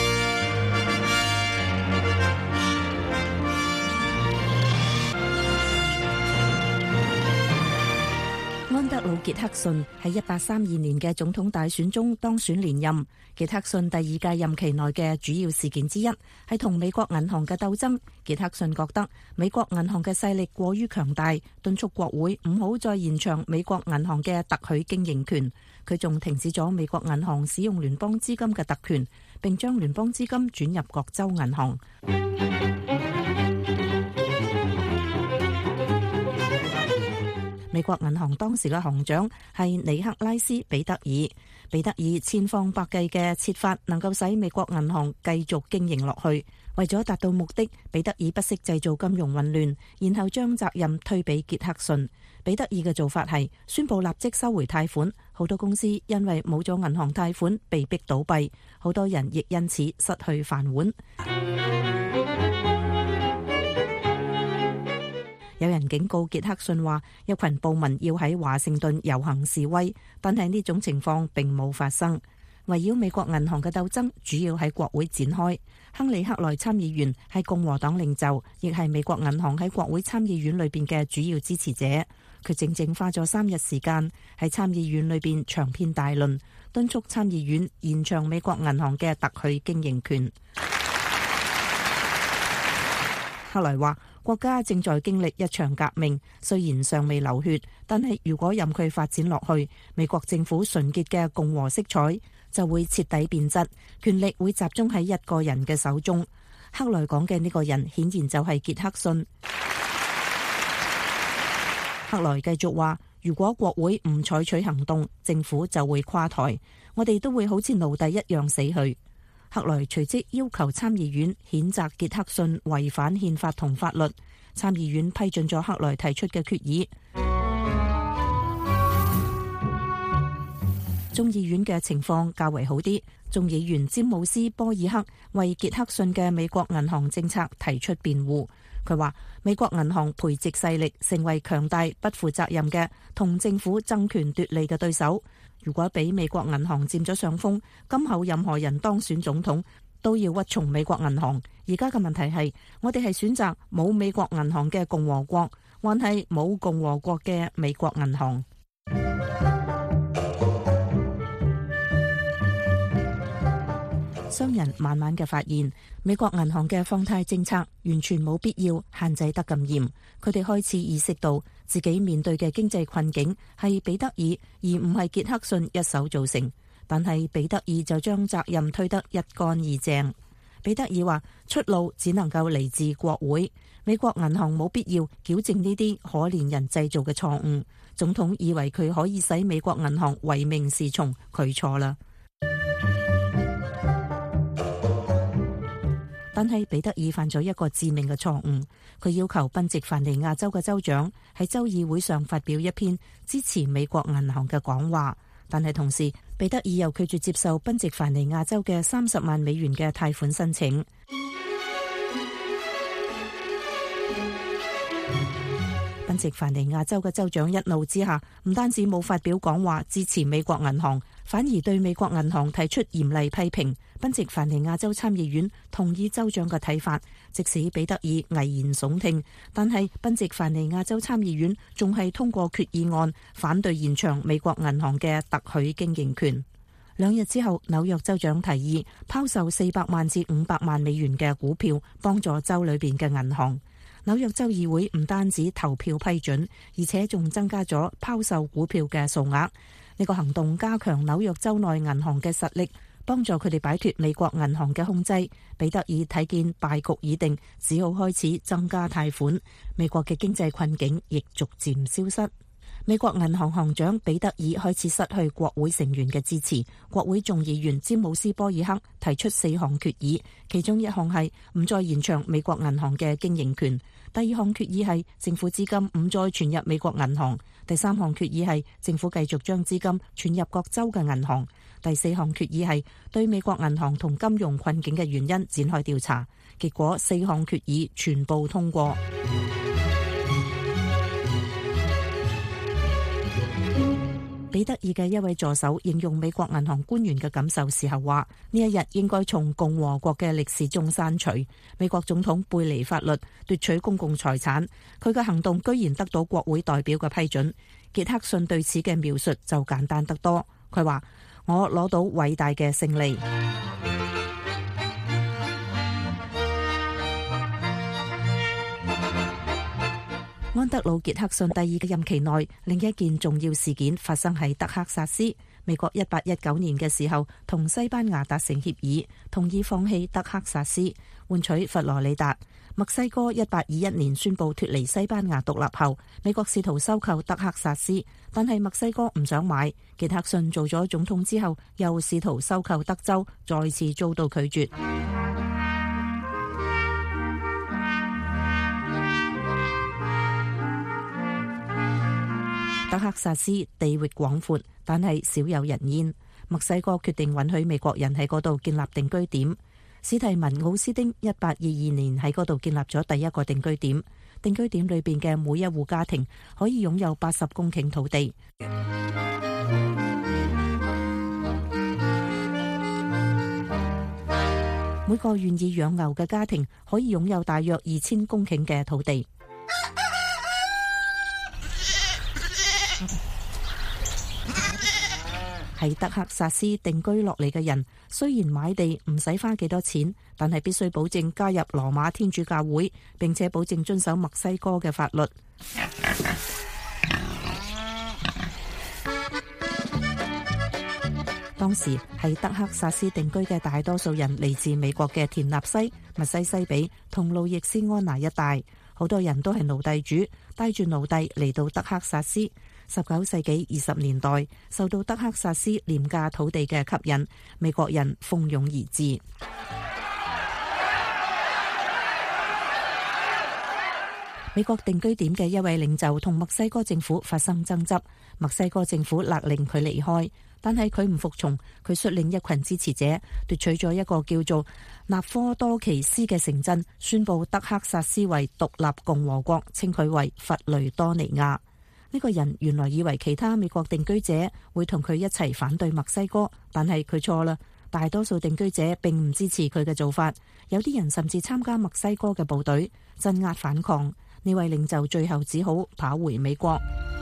安德魯·傑克遜喺一八三二年嘅總統大選中當選連任。傑克遜第二屆任期內嘅主要事件之一係同美國銀行嘅鬥爭。傑克遜覺得美國銀行嘅勢力過於強大，敦促國會唔好再延長美國銀行嘅特許經營權。佢仲停止咗美國銀行使用聯邦資金嘅特權，並將聯邦資金轉入各州銀行。美國銀行當時嘅行長係尼克拉斯·彼得爾。彼得爾千方百計嘅設法能夠使美國銀行繼續經營落去。為咗達到目的，彼得爾不惜製造金融混亂，然後將責任推俾傑克遜。彼得爾嘅做法係宣布立即收回貸款，好多公司因為冇咗銀行貸款被逼倒閉，好多人亦因此失去飯碗。有人警告傑克遜話，一群暴民要喺華盛頓遊行示威，但係呢種情況並冇發生。圍繞美國銀行嘅鬥爭主要喺國會展開。亨利·克萊參議員係共和黨領袖，亦係美國銀行喺國會參議院裏邊嘅主要支持者。佢整整花咗三日時間喺參議院裏邊長篇大論，敦促參議院延長美國銀行嘅特許經營權。克萊話，國家正在經歷一場革命，雖然尚未流血，但係如果任佢發展落去，美國政府純潔嘅共和色彩就會徹底變質，權力會集中喺一個人嘅手中。克萊講嘅呢個人顯然就係傑克遜。克萊繼續話，如果國會唔採取行動，政府就會垮台，我哋都會好似奴隸一樣死去。克萊隨即要求參議院譴責傑克遜違反憲法同法律，參議院批准咗克萊提出嘅決議。眾議院嘅情況較為好啲，眾議員詹姆斯·波爾克為傑克遜嘅美國銀行政策提出辯護。佢話美國銀行培植勢力成為強大不負責任嘅同政府爭權奪利嘅對手。如果俾美國銀行佔咗上風，今後任何人當選總統都要屈從美國銀行。而家嘅問題係，我哋係選擇冇美國銀行嘅共和國，還係冇共和國嘅美國銀行？商人慢慢嘅發現，美國銀行嘅放貸政策完全冇必要限制得咁嚴。佢哋開始意識到自己面對嘅經濟困境係彼得爾而唔係傑克遜一手造成，但係彼得爾就將責任推得一乾二淨。彼得爾話，出路只能夠嚟自國會，美國銀行冇必要矯正呢啲可憐人製造嘅錯誤。總統以為佢可以使美國銀行唯命是從，佢錯啦。但係彼得爾犯咗一個致命嘅錯誤，佢要求賓夕凡尼亞州嘅州長喺州議會上發表一篇支持美國銀行嘅講話，但係同時彼得爾又拒絕接受賓夕凡尼亞州嘅三十萬美元嘅貸款申請。賓賓夕凡尼亞州嘅州長一怒之下，唔單止冇發表講話支持美國銀行，反而對美國銀行提出嚴厲批評。賓夕凡尼亞州參議院同意州長嘅睇法，即使彼得爾危言聳聽，但係賓夕凡尼亞州參議院仲係通過決議案，反對延長美國銀行嘅特許經營權。兩日之後，紐約州長提議拋售四百萬至五百萬美元嘅股票，幫助州裏邊嘅銀行。紐約州議會唔單止投票批准，而且仲增加咗拋售股票嘅數額。呢個行動加強紐約州內銀行嘅實力，幫助佢哋擺脫美國銀行嘅控制。彼得爾睇見敗局已定，只好開始增加貸款。美國嘅經濟困境亦逐漸消失。美國銀行行長彼得爾開始失去國會成員嘅支持，國會眾議員詹姆斯波爾克提出四項決議，其中一項係唔再延長美國銀行嘅經營權，第二項決議係政府資金唔再存入美國銀行，第三項決議係政府繼續將資金存入各州嘅銀行，第四項決議係對美國銀行同金融困境嘅原因展開調查。結果四項決議全部通過。彼得爾嘅一位助手形容美國銀行官員嘅感受時候話：呢一日應該從共和國嘅歷史中刪除。美國總統背離法律，奪取公共財產，佢嘅行動居然得到國會代表嘅批准。傑克遜對此嘅描述就簡單得多，佢話：我攞到偉大嘅勝利。安德魯·傑克遜第二個任期內，另一件重要事件發生喺德克薩斯。美國一八一九年嘅時候，同西班牙達成協議，同意放棄德克薩斯，換取佛羅里達。墨西哥一八二一年宣布脫離西班牙獨立後，美國試圖收購德克薩斯，但係墨西哥唔想買。傑克遜做咗總統之後，又試圖收購德州，再次遭到拒絕。德克薩斯地域廣闊，但係少有人煙。墨西哥決定允許美國人喺嗰度建立定居點。史提文奧斯丁一八二二年喺嗰度建立咗第一個定居點。定居點裏邊嘅每一戶家庭可以擁有八十公頃土地。每個願意養牛嘅家庭可以擁有大約二千公頃嘅土地。喺德克薩斯定居落嚟嘅人，雖然買地唔使花幾多錢，但係必須保證加入羅馬天主教會，並且保證遵守墨西哥嘅法律。當時喺德克薩斯定居嘅大多數人嚟自美國嘅田納西、密西西比同路易斯安那一帶，好多人都係奴隸主，帶住奴隸嚟到德克薩斯。十九世紀二十年代，受到德克薩斯廉價土地嘅吸引，美國人蜂擁而至。美國定居點嘅一位領袖同墨西哥政府發生爭執，墨西哥政府勒令佢離開，但係佢唔服從，佢率領一群支持者奪取咗一個叫做納科多奇斯嘅城鎮，宣布德克薩斯為獨立共和國，稱佢為佛雷多尼亞。呢個人原來以為其他美國定居者會同佢一齊反對墨西哥，但係佢錯啦。大多數定居者並唔支持佢嘅做法，有啲人甚至參加墨西哥嘅部隊鎮壓反抗。呢位領袖最後只好跑回美國。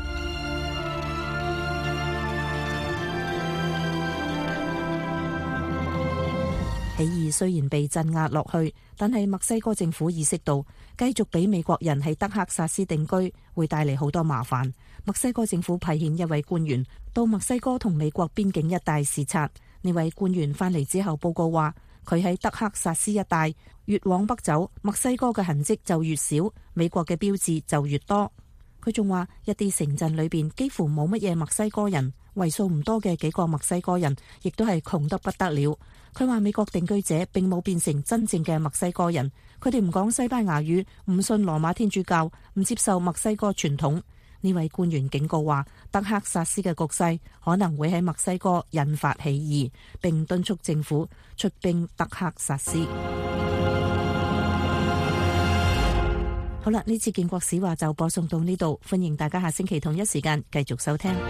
起義雖然被鎮壓落去，但係墨西哥政府意識到繼續俾美國人喺德克薩斯定居會帶嚟好多麻煩。墨西哥政府派遣一位官員到墨西哥同美國邊境一帶視察。呢位官員返嚟之後報告話，佢喺德克薩斯一帶越往北走，墨西哥嘅痕跡就越少，美國嘅標誌就越多。佢仲話一啲城鎮裏邊幾乎冇乜嘢墨西哥人，為數唔多嘅幾個墨西哥人亦都係窮得不得了。佢話美國定居者並冇變成真正嘅墨西哥人，佢哋唔講西班牙語，唔信羅馬天主教，唔接受墨西哥傳統。呢位官員警告話，德克薩斯嘅局勢可能會喺墨西哥引發起義，並敦促政府出兵德克薩斯。 好啦，呢次建國史話就播送到呢度，歡迎大家下星期同一時間繼續收聽。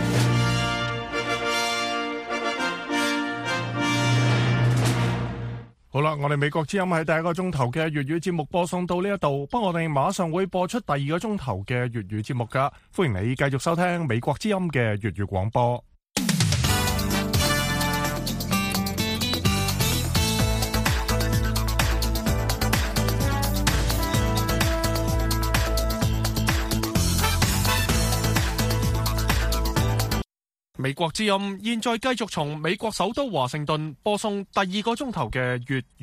好啦，我哋美國之音喺第一個鐘頭嘅粵語節目播送到呢一度，不過我哋馬上會播出第二個鐘頭嘅粵語節目噶，歡迎你繼續收聽美國之音嘅粵語廣播。美國之音現在繼續從美國首都華盛頓播送第二個鐘頭嘅粵語。